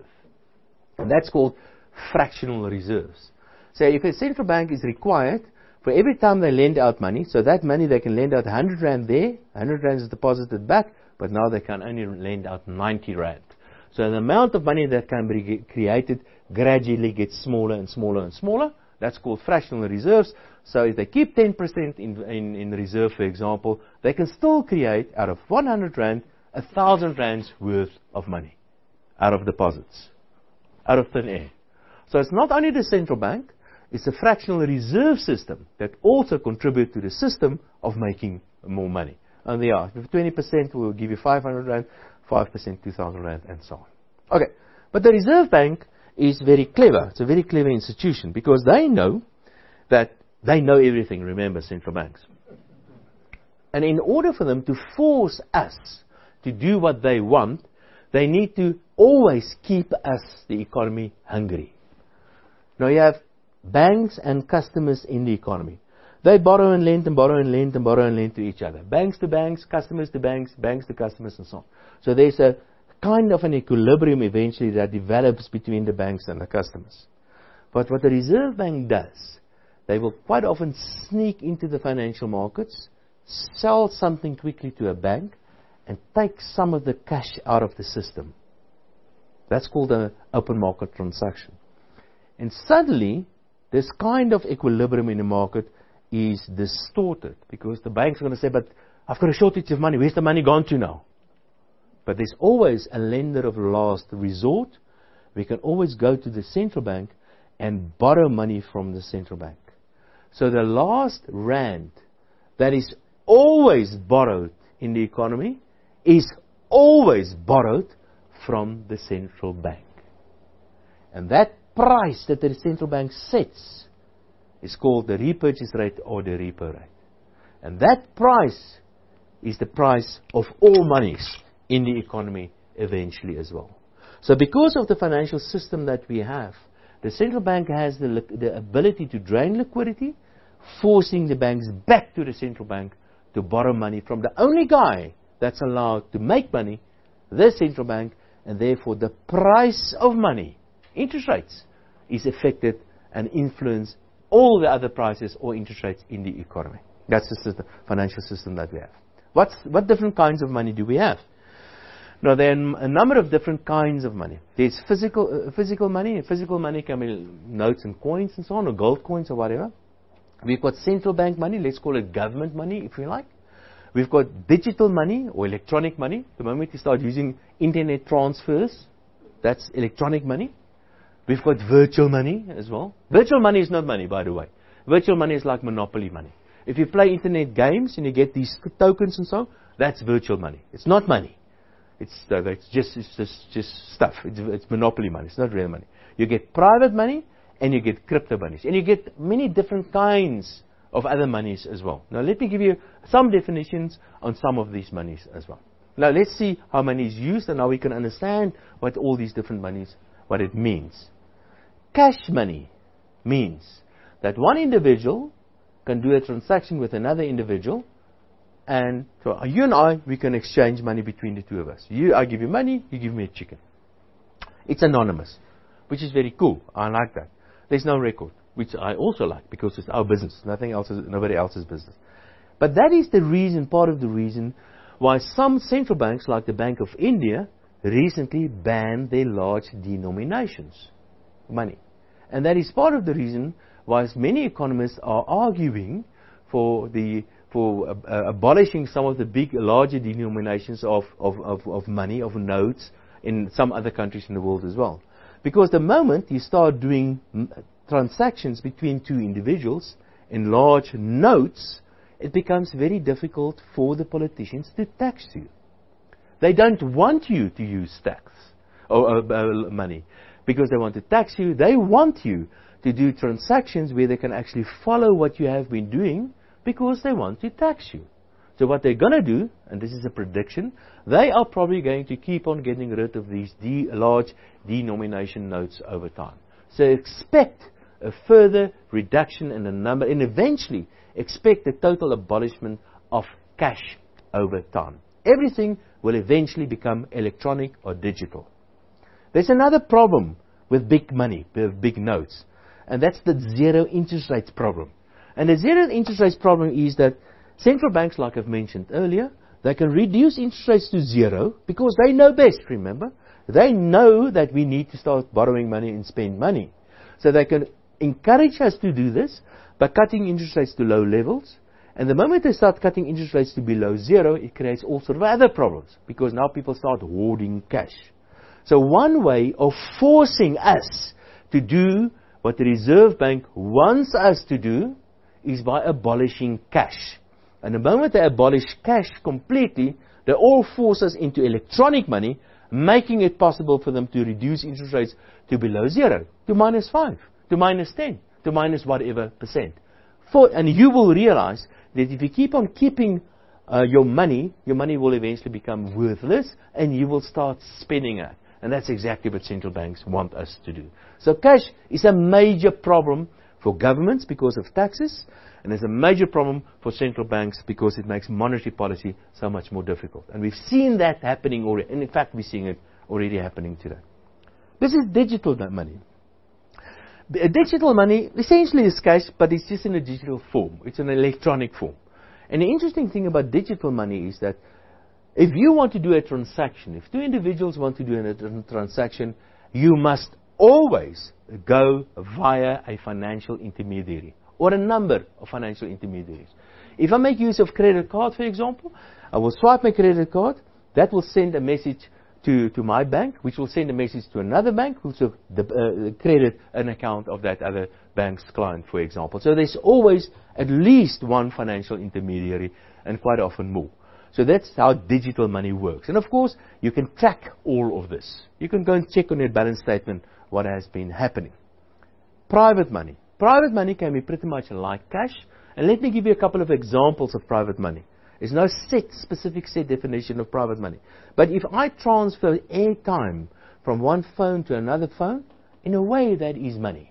And that's called fractional reserves. So if a central bank is required, for every time they lend out money, so that money they can lend out one hundred rand there, one hundred rand is deposited back, but now they can only lend out ninety rand. So the amount of money that can be created gradually gets smaller and smaller and smaller. That's called fractional reserves. So if they keep ten percent in, in, in reserve, for example, they can still create out of one hundred rand, one thousand rands worth of money out of deposits, out of thin air. So it's not only the central bank, it's a fractional reserve system that also contribute to the system of making more money. And they are. With twenty percent will give you five hundred rand, five percent two thousand rand, and so on. Okay, But the Reserve Bank is very clever. It's a very clever institution because they know that they know everything, remember, central banks. And in order for them to force us to do what they want, they need to always keep us, the economy, hungry. Now you have banks and customers in the economy. They borrow and lend and borrow and lend and borrow and lend to each other. Banks to banks, customers to banks, banks to customers and so on. So there's a kind of an equilibrium eventually that develops between the banks and the customers. But what the Reserve Bank does, they will quite often sneak into the financial markets, sell something quickly to a bank, and take some of the cash out of the system. That's called an open market transaction. And suddenly, this kind of equilibrium in the market is distorted because the banks are going to say, but I've got a shortage of money. Where's the money gone to now? But there's always a lender of last resort. We can always go to the central bank and borrow money from the central bank. So the last rand that is always borrowed in the economy is always borrowed from the central bank. And that price that the central bank sets is called the repurchase rate or the repo rate. And that price is the price of all monies in the economy eventually as well. So because of the financial system that we have, the central bank has the, the ability to drain liquidity, forcing the banks back to the central bank to borrow money from the only guy that's allowed to make money, the central bank, and therefore the price of money, interest rates, is affected and influence all the other prices or interest rates in the economy. That's the system, financial system that we have. What's, what different kinds of money do we have? Now, there are a number of different kinds of money. There's physical, uh, physical money. Physical money can be notes and coins and so on, or gold coins or whatever. We've got central bank money. Let's call it government money, if you like. We've got digital money or electronic money. The moment you start using internet transfers, that's electronic money. We've got virtual money as well. Virtual money is not money, by the way. Virtual money is like monopoly money. If you play internet games and you get these tokens and so, that's virtual money. It's not money. It's, uh, it's just it's just, just stuff. It's, it's monopoly money. It's not real money. You get private money and you get crypto monies. And you get many different kinds of other monies as well. Now let me give you some definitions on some of these monies as well. Now let's see how money is used and how we can understand what all these different monies, what it means. Cash money means that one individual can do a transaction with another individual, and so you and I, we can exchange money between the two of us. You, I give you money, you give me a chicken. It's anonymous, which is very cool. I like that. There's no record, which I also like because it's our business. Nothing else is, nobody else's business. But that is the reason, part of the reason, why some central banks, like the Bank of India, recently banned their large denominations money. And that is part of the reason why many economists are arguing for the for uh, abolishing some of the big, larger denominations of, of, of, of money, of notes, in some other countries in the world as well. Because the moment you start doing transactions between two individuals in large notes, it becomes very difficult for the politicians to tax you. They don't want you to use tax or uh, uh, money because they want to tax you. They want you to do transactions where they can actually follow what you have been doing because they want to tax you. So what they're going to do, and this is a prediction, they are probably going to keep on getting rid of these de- large denomination notes over time. So expect a further reduction in the number, and eventually expect the total abolishment of cash over time. Everything will eventually become electronic or digital. There's another problem with big money, with big notes, and that's the zero interest rates problem. And the zero interest rates problem is that central banks, like I've mentioned earlier, they can reduce interest rates to zero because they know best, remember? They know that we need to start borrowing money and spend money. So they can encourage us to do this by cutting interest rates to low levels. And the moment they start cutting interest rates to below zero, it creates all sorts of other problems because now people start hoarding cash. So one way of forcing us to do what the Reserve Bank wants us to do is by abolishing cash. And the moment they abolish cash completely, they all force us into electronic money, making it possible for them to reduce interest rates to below zero, to minus five, to minus ten, to minus whatever percent. For, and you will realize that if you keep on keeping uh, your money, your money will eventually become worthless and you will start spending it. And that's exactly what central banks want us to do. So cash is a major problem for governments because of taxes, and it's a major problem for central banks because it makes monetary policy so much more difficult. And we've seen that happening already, and in fact we're seeing it already happening today. This is digital money. Digital money essentially is cash, but it's just in a digital form. It's an electronic form. And the interesting thing about digital money is that if you want to do a transaction, if two individuals want to do a transaction, you must always go via a financial intermediary or a number of financial intermediaries. If I make use of credit card, for example, I will swipe my credit card. That will send a message to, to my bank, which will send a message to another bank, which will de- uh, credit an account of that other bank's client, for example. So there's always at least one financial intermediary, and quite often more. So that's how digital money works. And of course, you can track all of this. You can go and check on your balance statement what has been happening. Private money. Private money can be pretty much like cash. And let me give you a couple of examples of private money. There's no set, specific set definition of private money. But if I transfer airtime from one phone to another phone, in a way that is money.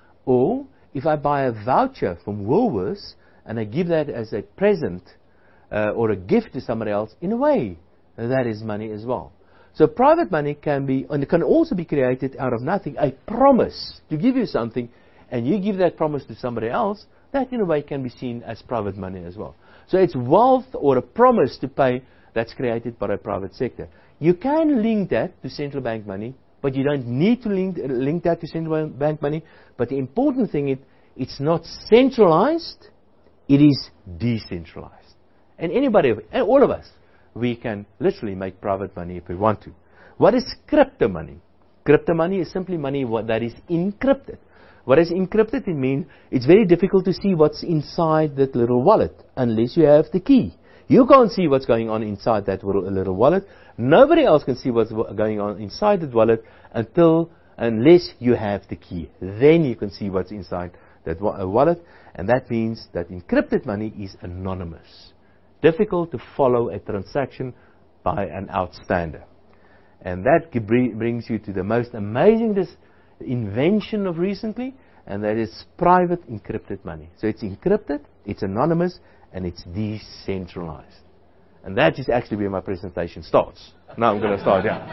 Or if I buy a voucher from Woolworths and I give that as a present Uh, or a gift to somebody else, in a way, that is money as well. So private money can be, and it can also be created out of nothing, a promise to give you something, and you give that promise to somebody else, that in a way can be seen as private money as well. So it's wealth or a promise to pay that's created by the private sector. You can link that to central bank money, but you don't need to link, link that to central bank money. But the important thing is, it's not centralized, it is decentralized. And anybody, and all of us, we can literally make private money if we want to. What is crypto money? Crypto money is simply money that is encrypted. What is encrypted? It means it's very difficult to see what's inside that little wallet unless you have the key. You can't see what's going on inside that little wallet. Nobody else can see what's going on inside that wallet until, unless you have the key. Then you can see what's inside that wallet. And that means that encrypted money is anonymous. Difficult to follow a transaction by an outstander. And that brings you to the most amazing this invention of recently, and that is private encrypted money. So it's encrypted, it's anonymous, and it's decentralized. And that is actually where my presentation starts. Now I'm going to start here.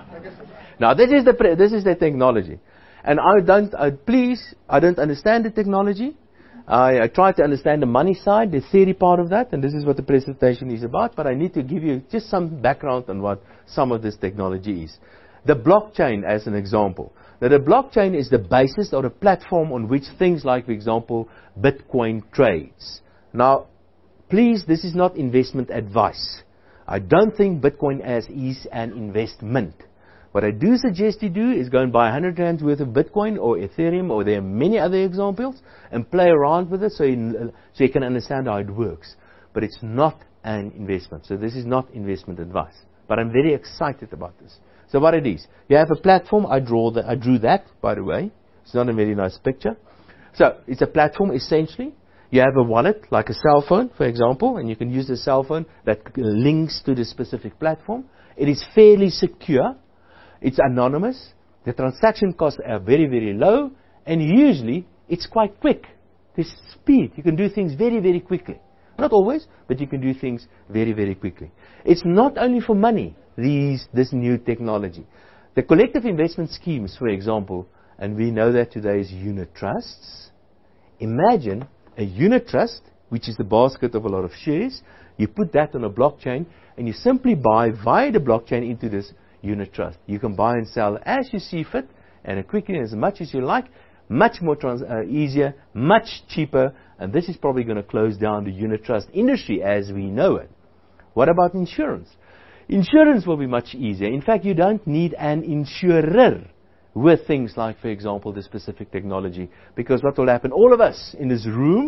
Now this is the pre- this is the technology, and I don't I, please I don't understand the technology. I, I try to understand the money side, the theory part of that, and this is what the presentation is about, but I need to give you just some background on what some of this technology is. The blockchain as an example. Now the blockchain is the basis or the platform on which things like, for example, Bitcoin trades. Now, please, this is not investment advice. I don't think Bitcoin as is an investment. What I do suggest you do is go and buy one hundred rands worth of Bitcoin or Ethereum, or there are many other examples, and play around with it so you, so you can understand how it works. But it's not an investment. So this is not investment advice. But I'm very excited about this. So what it is, you have a platform. I draw that. I drew that, by the way. It's not a very nice picture. So it's a platform essentially. You have a wallet, like a cell phone, for example, and you can use the cell phone that links to the specific platform. It is fairly secure. It's anonymous. The transaction costs are very, very low, and usually it's quite quick. There's speed. You can do things very, very quickly. Not always, but you can do things very, very quickly. It's not only for money, these, this new technology. The collective investment schemes, for example, and we know that today is unit trusts. Imagine a unit trust, which is the basket of a lot of shares. You put that on a blockchain, and you simply buy via the blockchain into this unit trust. You can buy and sell as you see fit, and quickly, as much as you like, much more trans- uh, easier, much cheaper, and this is probably going to close down the unit trust industry as we know it. What about insurance? Insurance will be much easier. In fact, you don't need an insurer with things like, for example, the specific technology, because what will happen? All of us in this room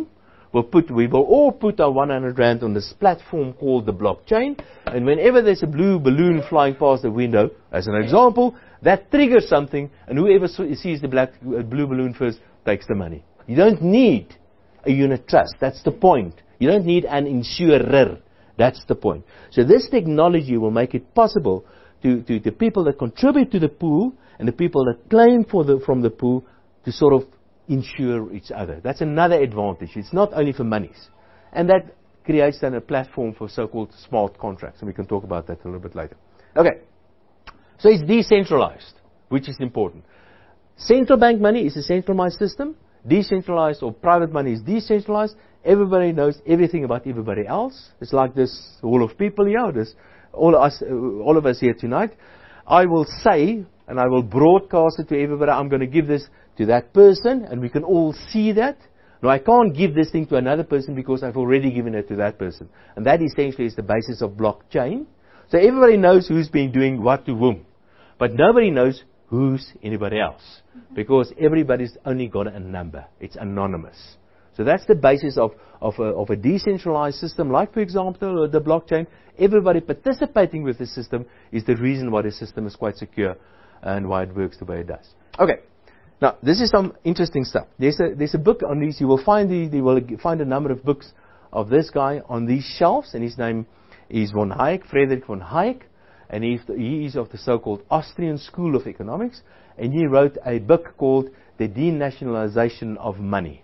will put, we will all put our one hundred rand on this platform called the blockchain, and whenever there's a blue balloon flying past the window, as an example, that triggers something, and whoever sees the black, uh, blue balloon first takes the money. You don't need a unit trust. That's the point. You don't need an insurer. That's the point. So this technology will make it possible to, to the people that contribute to the pool and the people that claim for the, from the pool to sort of insure each other. That's another advantage. It's not only for monies. And that creates then a platform for so-called smart contracts. And we can talk about that a little bit later. Okay. So it's decentralized, which is important. Central bank money is a centralized system. Decentralized or private money is decentralized. Everybody knows everything about everybody else. It's like this whole of people here. This, all of us, uh, all of us here tonight. I will say, and I will broadcast it to everybody, I'm going to give this to that person, and we can all see that. No, I can't give this thing to another person because I've already given it to that person. And that essentially is the basis of blockchain. So everybody knows who's been doing what to whom. But nobody knows who's anybody else. Because everybody's only got a number. It's anonymous. So that's the basis of, of, a, of a decentralized system, like, for example, the blockchain. Everybody participating with the system is the reason why the system is quite secure and why it works the way it does. Okay. Now, this is some interesting stuff. There's a, there's a book on these. You will find the, you will find a number of books of this guy on these shelves, and his name is von Hayek, Friedrich von Hayek, and he, he is of the so-called Austrian School of Economics, and he wrote a book called The Denationalization of Money.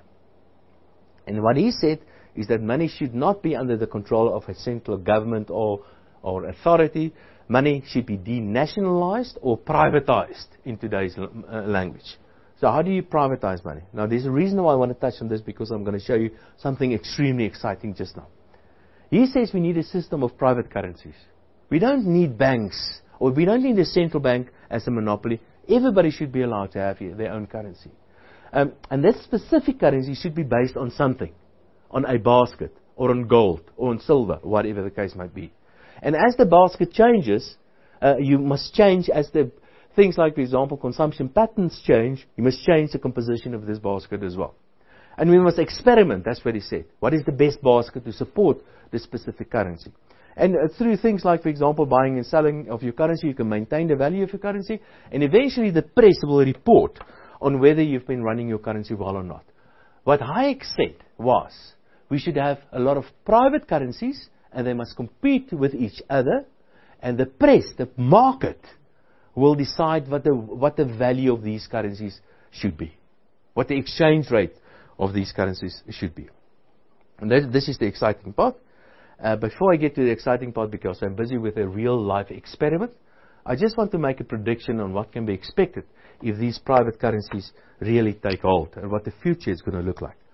And what he said is that money should not be under the control of a central government or, or authority. Money should be denationalized or privatized in today's uh, language. So how do you privatize money? Now, there's a reason why I want to touch on this, because I'm going to show you something extremely exciting just now. He says we need a system of private currencies. We don't need banks, or we don't need a central bank as a monopoly. Everybody should be allowed to have their own currency. Um, and that specific currency should be based on something, on a basket, or on gold, or on silver, whatever the case might be. And as the basket changes, uh, you must change as the things like, for example, consumption patterns change. You must change the composition of this basket as well. And we must experiment, that's what he said. What is the best basket to support this specific currency? And uh, through things like, for example, buying and selling of your currency, you can maintain the value of your currency. And eventually the press will report on whether you've been running your currency well or not. What Hayek said was, we should have a lot of private currencies, and they must compete with each other. And the press, the market, will decide what the, what the value of these currencies should be. What the exchange rate of these currencies should be. And that, this is the exciting part. Uh, before I get to the exciting part, because I'm busy with a real-life experiment, I just want to make a prediction on what can be expected if these private currencies really take hold and what the future is going to look like.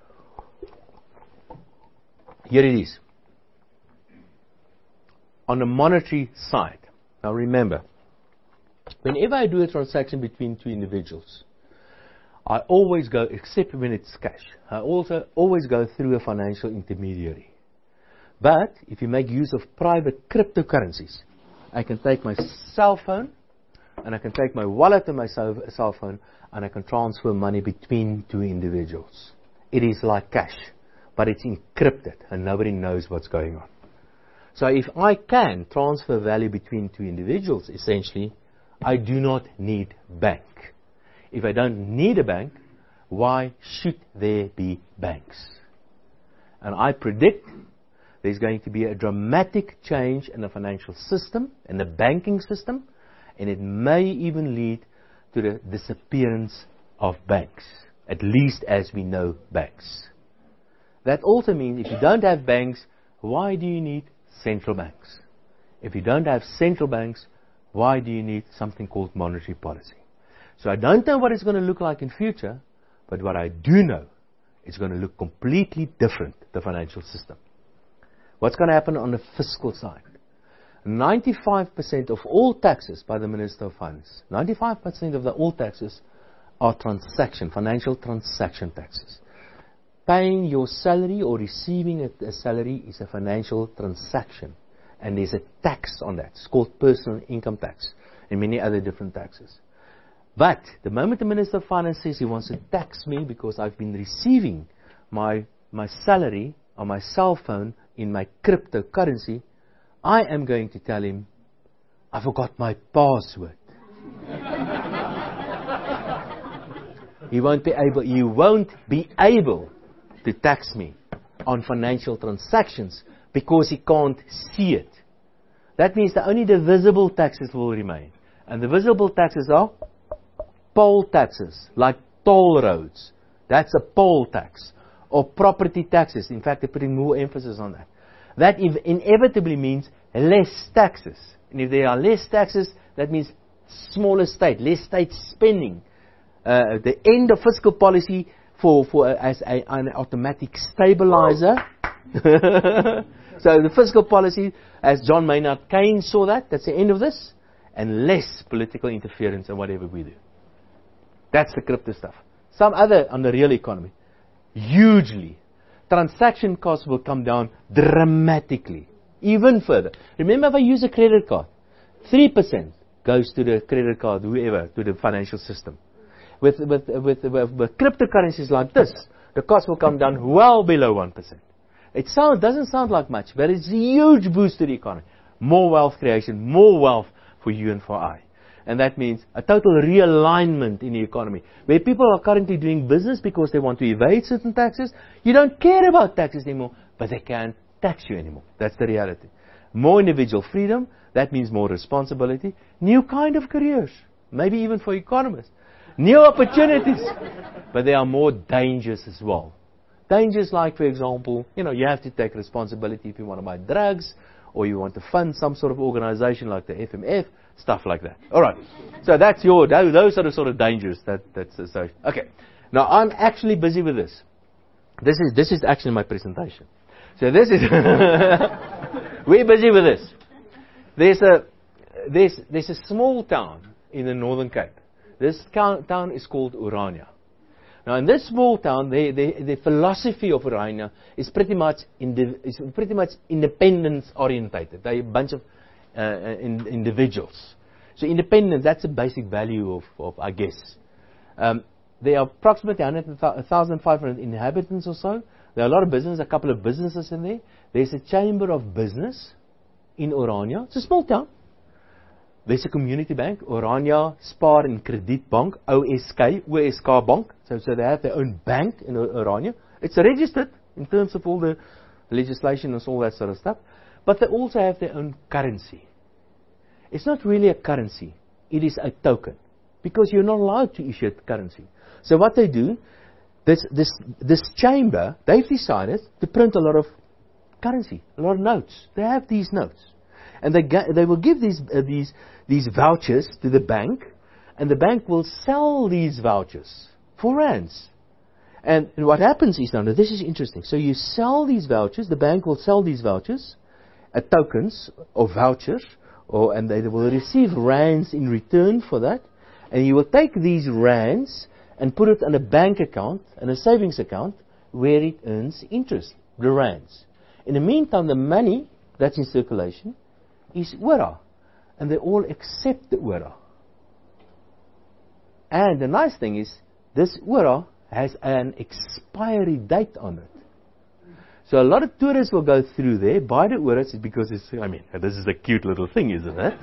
Here it is. On the monetary side. Now remember, whenever I do a transaction between two individuals, I always go, except when it's cash, I also always go through a financial intermediary. But if you make use of private cryptocurrencies, I can take my cell phone, and I can take my wallet and my cell phone, and I can transfer money between two individuals. It is like cash, but it's encrypted, and nobody knows what's going on. So if I can transfer value between two individuals, essentially, I do not need a bank. If I don't need a bank, why should there be banks? And I predict there's going to be a dramatic change in the financial system, in the banking system, and it may even lead to the disappearance of banks, at least as we know banks. That also means if you don't have banks, why do you need central banks? If you don't have central banks, why do you need something called monetary policy? So I don't know what it's going to look like in future, but what I do know, it's going to look completely different, the financial system. What's going to happen on the fiscal side? ninety-five percent of all taxes by the Minister of Finance, ninety-five percent of the all taxes are transaction, financial transaction taxes. Paying your salary or receiving a, a salary is a financial transaction. And there's a tax on that. It's called personal income tax and many other different taxes. But the moment the Minister of Finance says he wants to tax me because I've been receiving my my salary on my cell phone in my cryptocurrency, I am going to tell him, I forgot my password. He won't be able, you won't be able to tax me on financial transactions because he can't see it. That means that only the visible taxes will remain. And the visible taxes are poll taxes, like toll roads. That's a poll tax. Or property taxes. In fact, they're putting more emphasis on that. That inevitably means less taxes. And if there are less taxes, that means smaller state, less state spending. Uh, the end of fiscal policy for, for uh, as a, an automatic stabilizer. So the fiscal policy, as John Maynard Keynes saw that, that's the end of this. And less political interference in whatever we do. That's the crypto stuff. Some other on the real economy. Hugely. Transaction costs will come down dramatically. Even further. Remember, if I use a credit card, three percent goes to the credit card, whoever, to the financial system. With, with, with, with, with cryptocurrencies like this, the cost will come down well below one percent. It sound, doesn't sound like much, but it's a huge boost to the economy. More wealth creation, more wealth for you and for I. And that means a total realignment in the economy. Where people are currently doing business because they want to evade certain taxes, you don't care about taxes anymore, but they can't tax you anymore. That's the reality. More individual freedom, that means more responsibility. New kind of careers, maybe even for economists. New opportunities, but there are more dangers as well. Dangers like, for example, you know, you have to take responsibility if you want to buy drugs, or you want to fund some sort of organization like the F M F, stuff like that. All right. So that's your, those are the sort of dangers that, that's so. Okay. Now I'm actually busy with this. This is, this is actually my presentation. So this is, we're busy with this. There's a, there's, there's a small town in the Northern Cape. This town is called Orania. Now, in this small town, the, the, the philosophy of Orania is pretty much indiv- is pretty much independence orientated. They're a bunch of uh, in, individuals. So, independence, that's a basic value of, of I guess. Um, there are approximately one thousand five hundred inhabitants or so. There are a lot of business, a couple of businesses in there. There's a chamber of business in Orania. It's a small town. There's a community bank, Orania Spar en Krediet Bank, O S K, O S K Bank. So, so they have their own bank in Orania. It's registered in terms of all the legislation and all that sort of stuff. But they also have their own currency. It's not really a currency. It is a token. Because you're not allowed to issue a currency. So what they do, this, this, this chamber, they've decided to print a lot of currency, a lot of notes. They have these notes. And they, ga- they will give these, uh, these, these vouchers to the bank, and the bank will sell these vouchers for rands. And, and what happens is, now, this is interesting. So you sell these vouchers, the bank will sell these vouchers, uh, tokens or vouchers, or, and they will receive rands in return for that. And you will take these rands and put it on a bank account, and a savings account, where it earns interest, the rands. In the meantime, the money that's in circulation is Ora. And they all accept the Ora. And the nice thing is, this Ora has an expiry date on it. So a lot of tourists will go through there, buy the Oras because it's, I mean, this is a cute little thing, isn't it?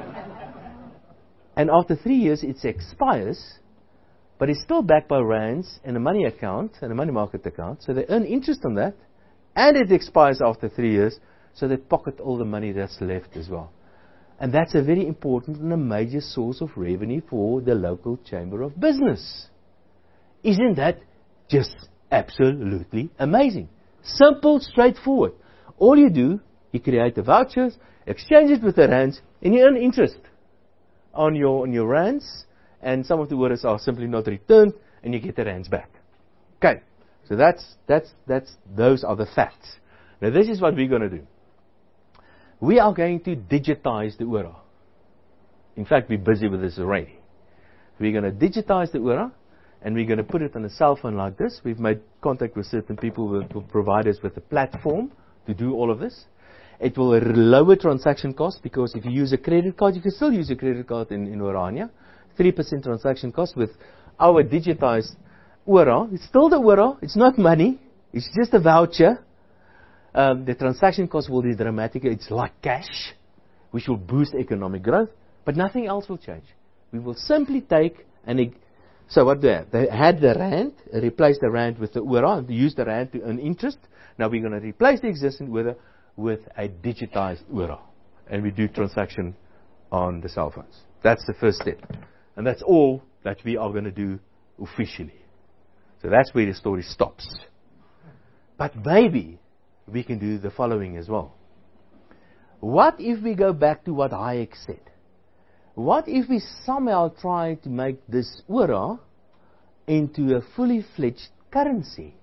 And after three years, it expires, but it's still backed by rands and a money account and a money market account. So they earn interest on that, and it expires after three years. So they pocket all the money that's left as well. And that's a very important and a major source of revenue for the local chamber of business. Isn't that just absolutely amazing? Simple, straightforward. All you do, you create the vouchers, exchange it with the rands, and you earn interest on your, on your rands. And some of the orders are simply not returned, and you get the rands back. Okay, so that's, that's, that's, those are the facts. Now this is what we're going to do. We are going to digitize the Ora. In fact, we're busy with this already. We're going to digitize the Ora, and we're going to put it on a cell phone like this. We've made contact with certain people who will provide us with a platform to do all of this. It will lower transaction costs, because if you use a credit card, you can still use a credit card in, in Orania. three percent transaction cost with our digitized Ora. It's still the Ora. It's not money. It's just a voucher. Um, the transaction cost will be dramatic. It's like cash, which will boost economic growth, but nothing else will change. We will simply take and so what they have? They had the rand, replaced the rand with the O R A, and used the rand to earn interest. Now we're going to replace the existing O R A with a digitized O R A, and we do transaction on the cell phones. That's the first step, and that's all that we are going to do officially. So that's where the story stops. But maybe we can do the following as well. What if we go back to what Hayek said? What if we somehow try to make this O R A into a fully fledged currency?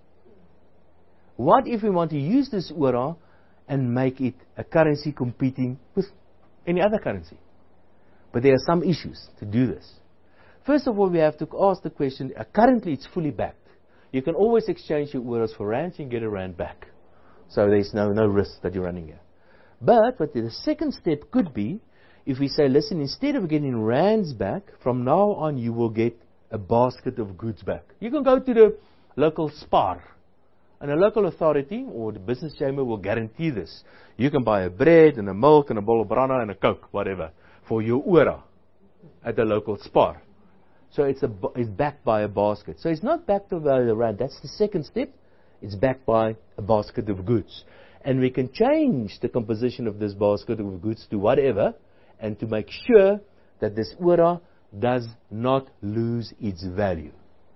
What if we want to use this O R A and make it a currency competing with any other currency? But there are some issues to do this. First of all, we have to ask the question, uh, currently it's fully backed. You can always exchange your O R As for rands and get a rand back. So there's no, no risk that you're running here. But what the second step could be, if we say, listen, instead of getting rands back, from now on you will get a basket of goods back. You can go to the local Spar, and a local authority or the business chamber will guarantee this. You can buy a bread and a milk and a bowl of banana and a Coke, whatever, for your O R A at the local Spar. So it's, a, it's backed by a basket. So it's not backed by the rand. That's the second step. It's backed by a basket of goods. And we can change the composition of this basket of goods to whatever, and to make sure that this O R A does not lose its value.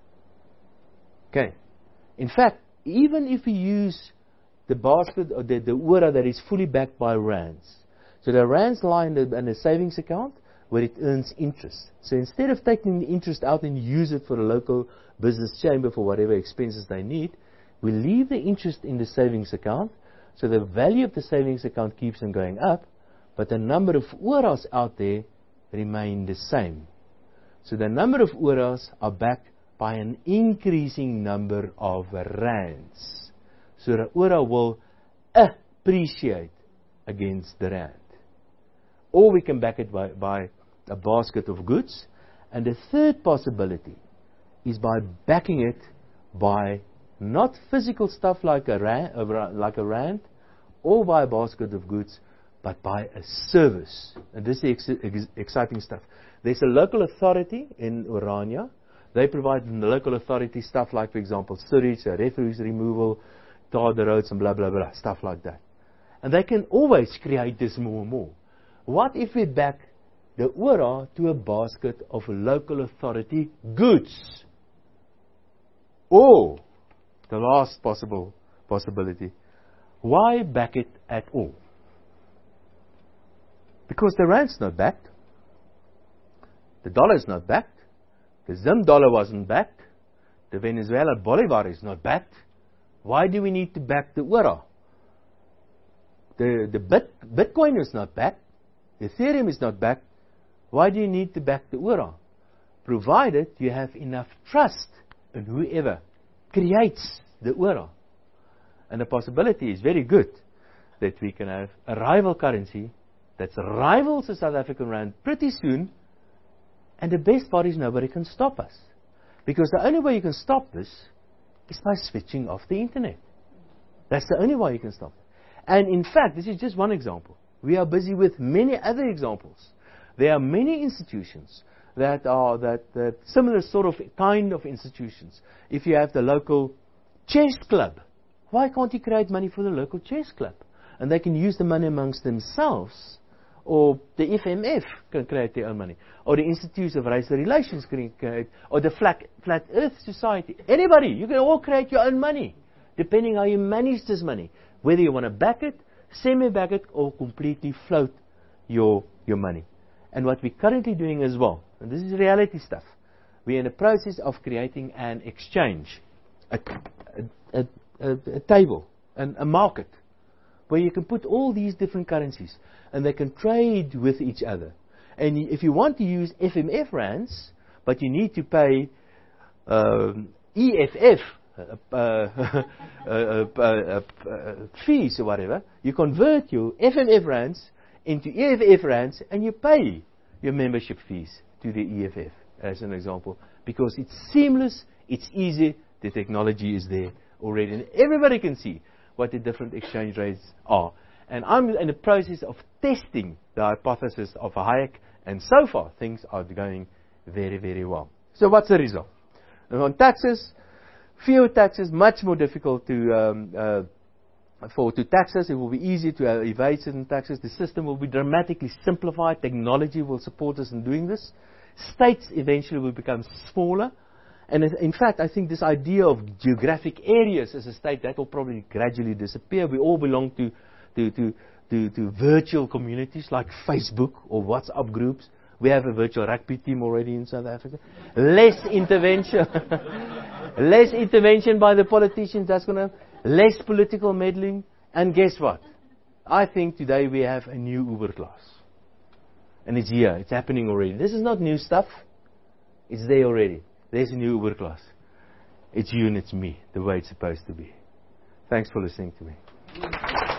Okay. In fact, even if we use the basket or the, the O R A that is fully backed by rands, so the rands lie in, the, in a savings account where it earns interest. So instead of taking the interest out and use it for a local business chamber for whatever expenses they need, we leave the interest in the savings account, so the value of the savings account keeps on going up, but the number of O R As out there remain the same. So the number of O R As are backed by an increasing number of rands. So the O R A will appreciate against the rand. Or we can back it by, by a basket of goods. And the third possibility is by backing it by not physical stuff like a rand, like a rand, or by a basket of goods, but by a service. And this is ex ex exciting stuff. There's a local authority in Orania. They provide the local authority stuff like, for example, sewage, refuse removal, tar the roads, and blah, blah, blah, stuff like that. And they can always create this more and more. What if we back the O R A to a basket of local authority goods? Or, the last possible possibility, why back it at all? Because the rand's not backed. The dollar is not backed. The Zim dollar wasn't backed. The Venezuela Bolivar is not backed. Why do we need to back the O R A? The, the Bit, Bitcoin is not backed. Ethereum is not backed. Why do you need to back the O R A? Provided you have enough trust in whoever creates the O R A. And the possibility is very good that we can have a rival currency that rivals the South African rand pretty soon, and the best part is nobody can stop us. Because the only way you can stop this is by switching off the internet. That's the only way you can stop it. And in fact, this is just one example. We are busy with many other examples. There are many institutions that are that, that similar sort of kind of institutions. If you have the local chess club, why can't you create money for the local chess club? And they can use the money amongst themselves. Or the F M F can create their own money. Or the Institute of Racial Relations can create. Or the Flat, Flat Earth Society. Anybody, you can all create your own money. Depending how you manage this money. Whether you want to back it, semi-back it, or completely float your, your money. And what we're currently doing as well, and this is reality stuff, we're in the process of creating an exchange, a, a, a, a table, and a market, where you can put all these different currencies, and they can trade with each other. And if you want to use F M F rands, but you need to pay um, E F F uh, uh, uh, uh, uh, uh, fees or whatever, you convert your F M F rands into E F F rands, and you pay your membership fees to the E F F, as an example, because it's seamless, it's easy, the technology is there already. And everybody can see what the different exchange rates are. And I'm in the process of testing the hypothesis of Hayek, and so far things are going very, very well. So what's the result? And on taxes, fewer taxes, much more difficult to um, uh, for to taxes. It will be easier to uh, evade certain taxes. The system will be dramatically simplified. Technology will support us in doing this. States eventually will become smaller. And in fact, I think this idea of geographic areas as a state, that will probably gradually disappear. We all belong to To, to, to, to virtual communities like Facebook or WhatsApp groups. We have a virtual rugby team already in South Africa. Less intervention. Less intervention by the politicians. That's going to less political meddling. And guess what? I think today we have a new Uber class. And it's here. It's happening already. This is not new stuff. It's there already. There's a new Uber class. It's you and it's me, the way it's supposed to be. Thanks for listening to me.